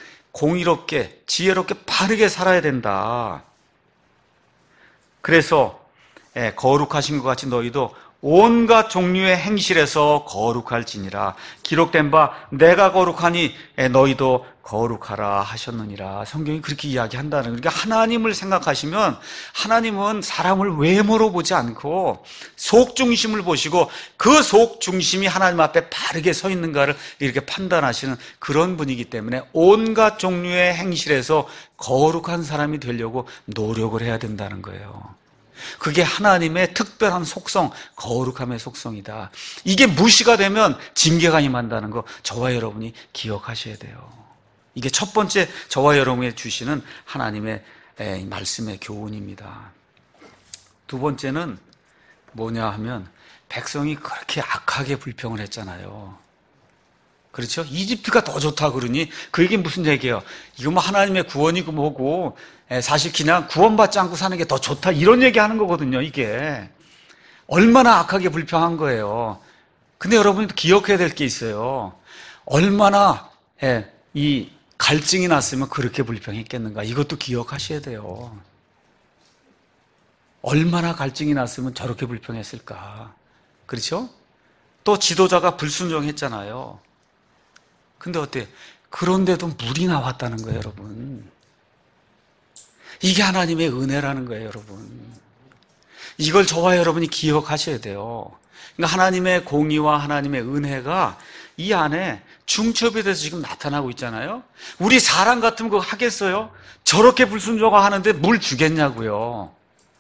공의롭게 지혜롭게 바르게 살아야 된다. 그래서 거룩하신 것 같이 너희도 온갖 종류의 행실에서 거룩할지니라. 기록된 바 내가 거룩하니 너희도 거룩하라 하셨느니라. 성경이 그렇게 이야기한다는 거예요. 그러니까 하나님을 생각하시면 하나님은 사람을 외모로 보지 않고 속중심을 보시고 그 속중심이 하나님 앞에 바르게 서 있는가를 이렇게 판단하시는 그런 분이기 때문에 온갖 종류의 행실에서 거룩한 사람이 되려고 노력을 해야 된다는 거예요. 그게 하나님의 특별한 속성, 거룩함의 속성이다. 이게 무시가 되면 징계가 임한다는 거 저와 여러분이 기억하셔야 돼요. 이게 첫 번째 저와 여러분이 주시는 하나님의 말씀의 교훈입니다. 두 번째는 뭐냐 하면 백성이 그렇게 악하게 불평을 했잖아요. 그렇죠? 이집트가 더 좋다 그러니 그게 무슨 얘기예요? 이거 뭐 하나님의 구원이고 뭐고 사실 그냥 구원받지 않고 사는 게 더 좋다 이런 얘기하는 거거든요. 이게 얼마나 악하게 불평한 거예요. 근데 여러분이 기억해야 될 게 있어요. 얼마나 이 갈증이 났으면 그렇게 불평했겠는가 이것도 기억하셔야 돼요. 얼마나 갈증이 났으면 저렇게 불평했을까. 그렇죠? 또 지도자가 불순종했잖아요. 근데 어때요? 그런데도 물이 나왔다는 거예요, 여러분. 이게 하나님의 은혜라는 거예요, 여러분. 이걸 저와 여러분이 기억하셔야 돼요. 그러니까 하나님의 공의와 하나님의 은혜가 이 안에 중첩이 돼서 지금 나타나고 있잖아요. 우리 사람 같으면 그거 하겠어요? 저렇게 불순종하는데 물 주겠냐고요.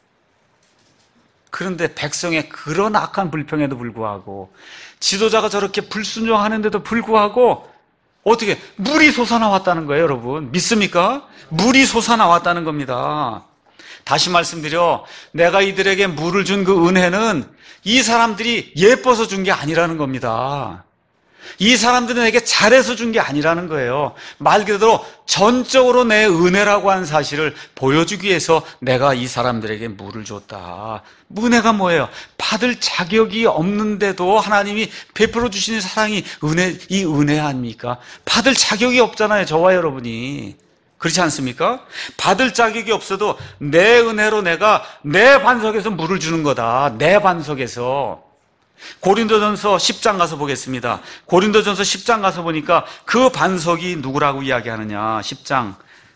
그런데 백성의 그런 악한 불평에도 불구하고 지도자가 저렇게 불순종하는데도 불구하고 어떻게 물이 솟아나왔다는 거예요, 여러분. 믿습니까? 물이 솟아나왔다는 겁니다. 다시 말씀드려 내가 이들에게 물을 준 그 은혜는 이 사람들이 예뻐서 준 게 아니라는 겁니다. 이 사람들은 내게 잘해서 준 게 아니라는 거예요. 말 그대로 전적으로 내 은혜라고 하는 사실을 보여주기 위해서 내가 이 사람들에게 물을 줬다. 은혜가 뭐예요? 받을 자격이 없는데도 하나님이 베풀어 주시는 사랑이 이 은혜 아닙니까? 받을 자격이 없잖아요, 저와 여러분이. 그렇지 않습니까? 받을 자격이 없어도 내 은혜로 내가 내 반석에서 물을 주는 거다. 내 반석에서. 고린도전서 10장 가서 보겠습니다. 고린도전서 10장 가서 보니까 그 반석이 누구라고 이야기하느냐. 10장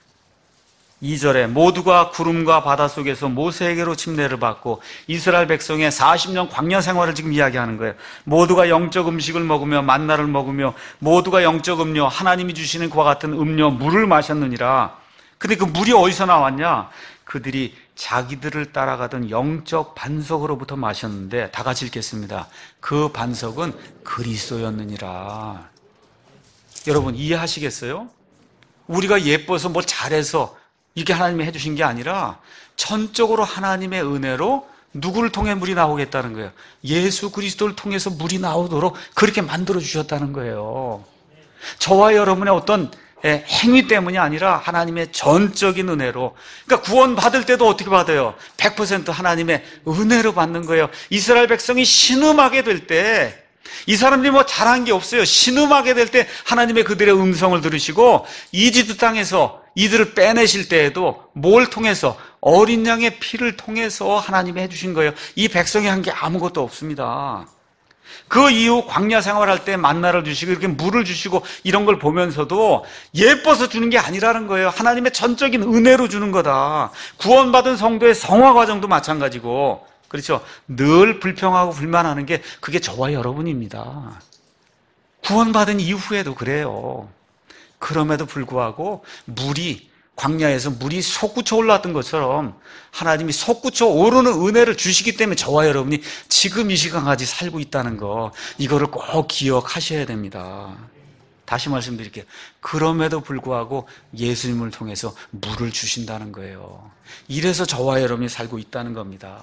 2절에 모두가 구름과 바다 속에서 모세에게로 침례를 받고 이스라엘 백성의 40년 광야 생활을 지금 이야기하는 거예요. 모두가 영적 음식을 먹으며 만나를 먹으며 모두가 영적 음료 하나님이 주시는 그와 같은 음료 물을 마셨느니라. 근데 그 물이 어디서 나왔냐? 그들이 자기들을 따라가던 영적 반석으로부터 마셨는데 다 같이 읽겠습니다. 그 반석은 그리스도였느니라. 여러분 이해하시겠어요? 우리가 예뻐서 뭘 잘해서 이게 하나님이 해주신 게 아니라 전적으로 하나님의 은혜로 누구를 통해 물이 나오겠다는 거예요. 예수 그리스도를 통해서 물이 나오도록 그렇게 만들어 주셨다는 거예요. 저와 여러분의 어떤 행위 때문이 아니라 하나님의 전적인 은혜로. 그러니까 구원 받을 때도 어떻게 받아요? 100% 하나님의 은혜로 받는 거예요. 이스라엘 백성이 신음하게 될 때 이 사람들이 뭐 잘한 게 없어요. 신음하게 될 때 하나님의 그들의 음성을 들으시고 이집트 땅에서 이들을 빼내실 때에도 뭘 통해서? 어린 양의 피를 통해서 하나님이 해주신 거예요. 이 백성이 한 게 아무것도 없습니다. 그 이후 광야 생활할 때 만나를 주시고 이렇게 물을 주시고 이런 걸 보면서도 예뻐서 주는 게 아니라는 거예요. 하나님의 전적인 은혜로 주는 거다. 구원받은 성도의 성화 과정도 마찬가지고 그렇죠. 늘 불평하고 불만하는 게 그게 저와 여러분입니다. 구원받은 이후에도 그래요. 그럼에도 불구하고 광야에서 물이 솟구쳐 올랐던 것처럼 하나님이 솟구쳐 오르는 은혜를 주시기 때문에 저와 여러분이 지금 이 시간까지 살고 있다는 거 이거를 꼭 기억하셔야 됩니다. 다시 말씀드릴게요. 그럼에도 불구하고 예수님을 통해서 물을 주신다는 거예요. 이래서 저와 여러분이 살고 있다는 겁니다.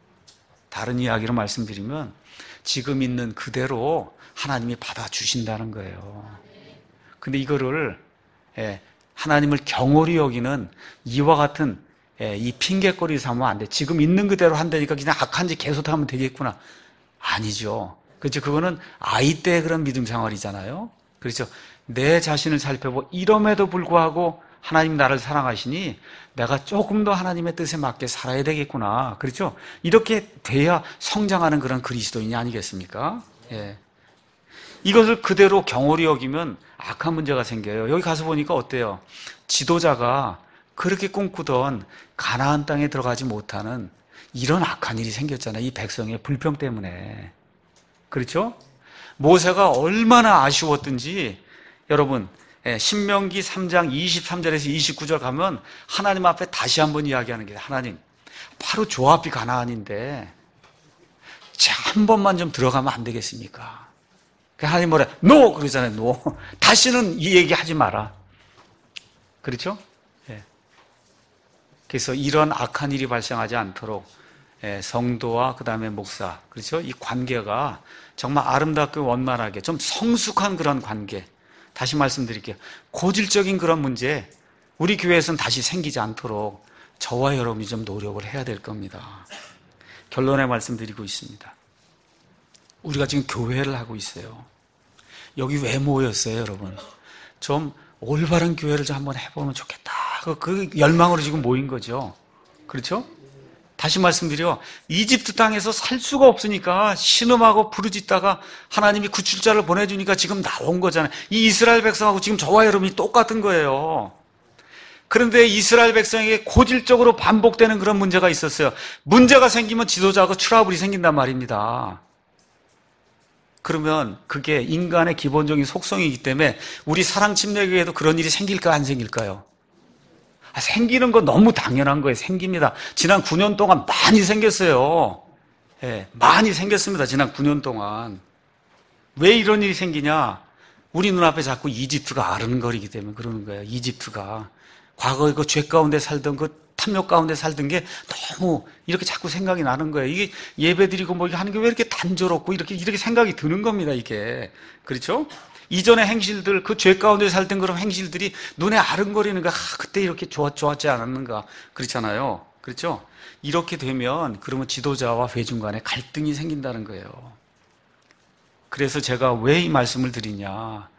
다른 이야기로 말씀드리면 지금 있는 그대로 하나님이 받아주신다는 거예요. 근데 이거를 하나님을 경홀히 여기는 이와 같은 이 핑계거리 삼으면 안 돼. 지금 있는 그대로 한다니까 그냥 악한 짓 계속하면 되겠구나. 아니죠. 그렇죠. 그거는 아이 때의 그런 믿음 생활이잖아요. 그렇죠. 내 자신을 살펴보고 이럼에도 불구하고 하나님 나를 사랑하시니 내가 조금 더 하나님의 뜻에 맞게 살아야 되겠구나. 그렇죠? 이렇게 돼야 성장하는 그런 그리스도인이 아니겠습니까? 예. 이것을 그대로 경홀히 여기면 악한 문제가 생겨요. 여기 가서 보니까 어때요? 지도자가 그렇게 꿈꾸던 가나안 땅에 들어가지 못하는 이런 악한 일이 생겼잖아요. 이 백성의 불평 때문에. 그렇죠? 모세가 얼마나 아쉬웠든지 여러분 신명기 3장 23절에서 29절 가면 하나님 앞에 다시 한번 이야기하는 게 하나님 바로 저 앞이 가나안인데 한 번만 좀 들어가면 안 되겠습니까? 하나님 뭐래? 노! 그러잖아요. 노. 다시는 이 얘기 하지 마라. 그렇죠? 예. 그래서 이런 악한 일이 발생하지 않도록 성도와 그 다음에 목사, 그렇죠? 이 관계가 정말 아름답게 원만하게 좀 성숙한 그런 관계. 다시 말씀드릴게요. 고질적인 그런 문제, 우리 교회에서는 다시 생기지 않도록 저와 여러분이 좀 노력을 해야 될 겁니다. 결론에 말씀드리고 있습니다. 우리가 지금 교회를 하고 있어요. 여기 왜 모였어요, 여러분? 좀 올바른 교회를 좀 한번 해보면 좋겠다. 그 열망으로 지금 모인 거죠. 그렇죠? 다시 말씀드려, 이집트 땅에서 살 수가 없으니까 신음하고 부르짖다가 하나님이 구출자를 보내주니까 지금 나온 거잖아요. 이 이스라엘 백성하고 지금 저와 여러분이 똑같은 거예요. 그런데 이스라엘 백성에게 고질적으로 반복되는 그런 문제가 있었어요. 문제가 생기면 지도자하고 트러블이 생긴단 말입니다. 그러면 그게 인간의 기본적인 속성이기 때문에 우리 사랑침례교회에도 그런 일이 생길까 안 생길까요? 생기는 건 너무 당연한 거예요. 생깁니다. 지난 9년 동안 많이 생겼어요. 예, 많이 생겼습니다. 지난 9년 동안. 왜 이런 일이 생기냐? 우리 눈앞에 자꾸 이집트가 아른거리기 때문에 그러는 거예요. 이집트가. 과거에 그 죄 가운데 살던 그 탐욕 가운데 살던 게 너무 이렇게 자꾸 생각이 나는 거예요. 이게 예배드리고 뭐 하는 게 왜 이렇게 단조롭고 이렇게 생각이 드는 겁니다, 이게. 그렇죠? 이전의 행실들, 그 죄 가운데 살던 그런 행실들이 눈에 아른거리는 거, 그때 이렇게 좋았지 않았는가. 그렇잖아요. 그렇죠? 이렇게 되면, 그러면 지도자와 회중 간에 갈등이 생긴다는 거예요. 그래서 제가 왜 이 말씀을 드리냐.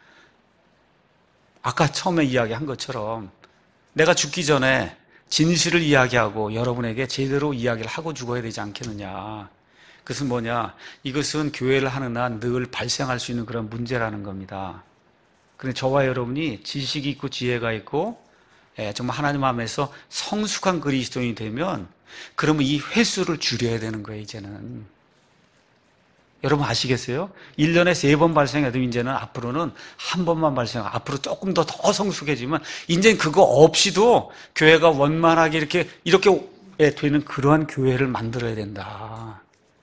아까 처음에 이야기한 것처럼 내가 죽기 전에 진실을 이야기하고 여러분에게 제대로 이야기를 하고 죽어야 되지 않겠느냐. 그것은 뭐냐? 이것은 교회를 하는 한 늘 발생할 수 있는 그런 문제라는 겁니다. 그런데 저와 여러분이 지식이 있고 지혜가 있고 정말 하나님 앞에서 성숙한 그리스도인이 되면 그러면 이 횟수를 줄여야 되는 거예요, 이제는. 여러분 아시겠어요? 1년에 3번 발생해도 이제는 앞으로는 한 번만 발생하고 앞으로 조금 더 성숙해지면 이제는 그거 없이도 교회가 원만하게 이렇게 되는 그러한 교회를 만들어야 된다.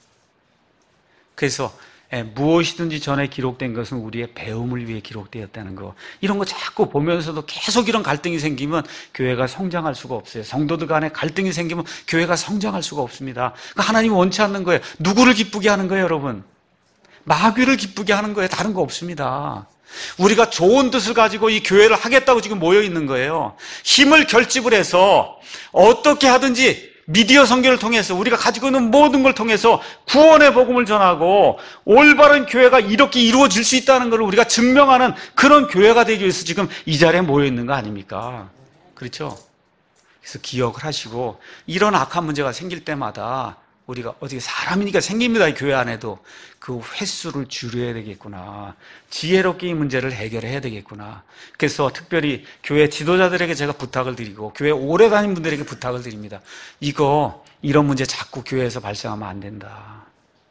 그래서 무엇이든지 전에 기록된 것은 우리의 배움을 위해 기록되었다는 거. 이런 거 자꾸 보면서도 계속 이런 갈등이 생기면 교회가 성장할 수가 없어요. 성도들 간에 갈등이 생기면 교회가 성장할 수가 없습니다. 그러니까 하나님이 원치 않는 거예요. 누구를 기쁘게 하는 거예요, 여러분? 마귀를 기쁘게 하는 거예요. 다른 거 없습니다. 우리가 좋은 뜻을 가지고 이 교회를 하겠다고 지금 모여 있는 거예요. 힘을 결집을 해서 어떻게 하든지 미디어 선교를 통해서 우리가 가지고 있는 모든 걸 통해서 구원의 복음을 전하고 올바른 교회가 이렇게 이루어질 수 있다는 걸 우리가 증명하는 그런 교회가 되기 위해서 지금 이 자리에 모여 있는 거 아닙니까? 그렇죠? 그래서 기억을 하시고 이런 악한 문제가 생길 때마다 우리가 어떻게 사람이니까 생깁니다. 이 교회 안에도 그 횟수를 줄여야 되겠구나. 지혜롭게 이 문제를 해결해야 되겠구나. 그래서 특별히 교회 지도자들에게 제가 부탁을 드리고 교회 오래 다닌 분들에게 부탁을 드립니다. 이런 문제 자꾸 교회에서 발생하면 안 된다.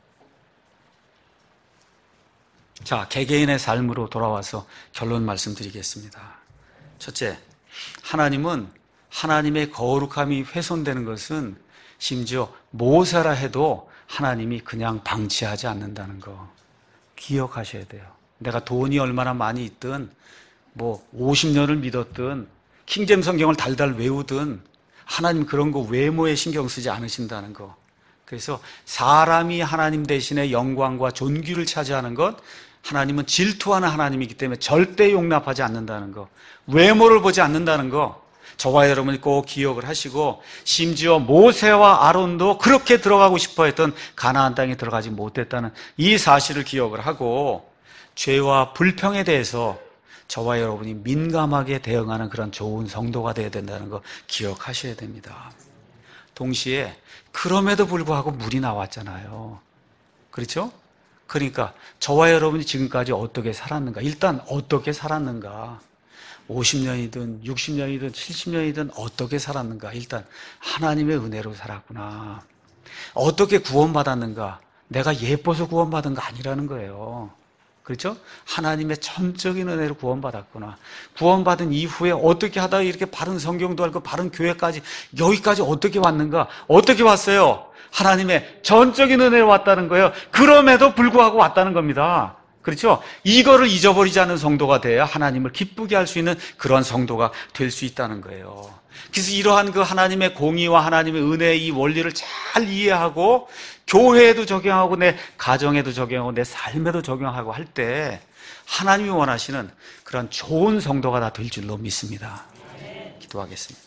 자, 개개인의 삶으로 돌아와서 결론 말씀드리겠습니다. 첫째, 하나님은 하나님의 거룩함이 훼손되는 것은 심지어 모세라 해도 하나님이 그냥 방치하지 않는다는 거 기억하셔야 돼요. 내가 돈이 얼마나 많이 있든 50년을 믿었든 킹잼 성경을 달달 외우든 하나님 그런 거 외모에 신경 쓰지 않으신다는 거. 그래서 사람이 하나님 대신에 영광과 존귀를 차지하는 것, 하나님은 질투하는 하나님이기 때문에 절대 용납하지 않는다는 거. 외모를 보지 않는다는 거. 저와 여러분이 꼭 기억을 하시고 심지어 모세와 아론도 그렇게 들어가고 싶어 했던 가나안 땅에 들어가지 못했다는 이 사실을 기억을 하고 죄와 불평에 대해서 저와 여러분이 민감하게 대응하는 그런 좋은 성도가 되어야 된다는 거 기억하셔야 됩니다. 동시에 그럼에도 불구하고 물이 나왔잖아요. 그렇죠? 그러니까 저와 여러분이 지금까지 어떻게 살았는가? 일단 어떻게 살았는가? 50년이든 60년이든 70년이든 어떻게 살았는가? 일단 하나님의 은혜로 살았구나. 어떻게 구원받았는가? 내가 예뻐서 구원받은 거 아니라는 거예요. 그렇죠? 하나님의 전적인 은혜로 구원받았구나. 구원받은 이후에 어떻게 하다가 이렇게 바른 성경도 알고 바른 교회까지 여기까지 어떻게 왔는가? 어떻게 왔어요? 하나님의 전적인 은혜로 왔다는 거예요. 그럼에도 불구하고 왔다는 겁니다. 그렇죠? 이거를 잊어버리지 않은 성도가 돼야 하나님을 기쁘게 할 수 있는 그런 성도가 될 수 있다는 거예요. 그래서 이러한 그 하나님의 공의와 하나님의 은혜의 이 원리를 잘 이해하고 교회에도 적용하고 내 가정에도 적용하고 내 삶에도 적용하고 할 때 하나님이 원하시는 그런 좋은 성도가 다 될 줄로 믿습니다. 기도하겠습니다.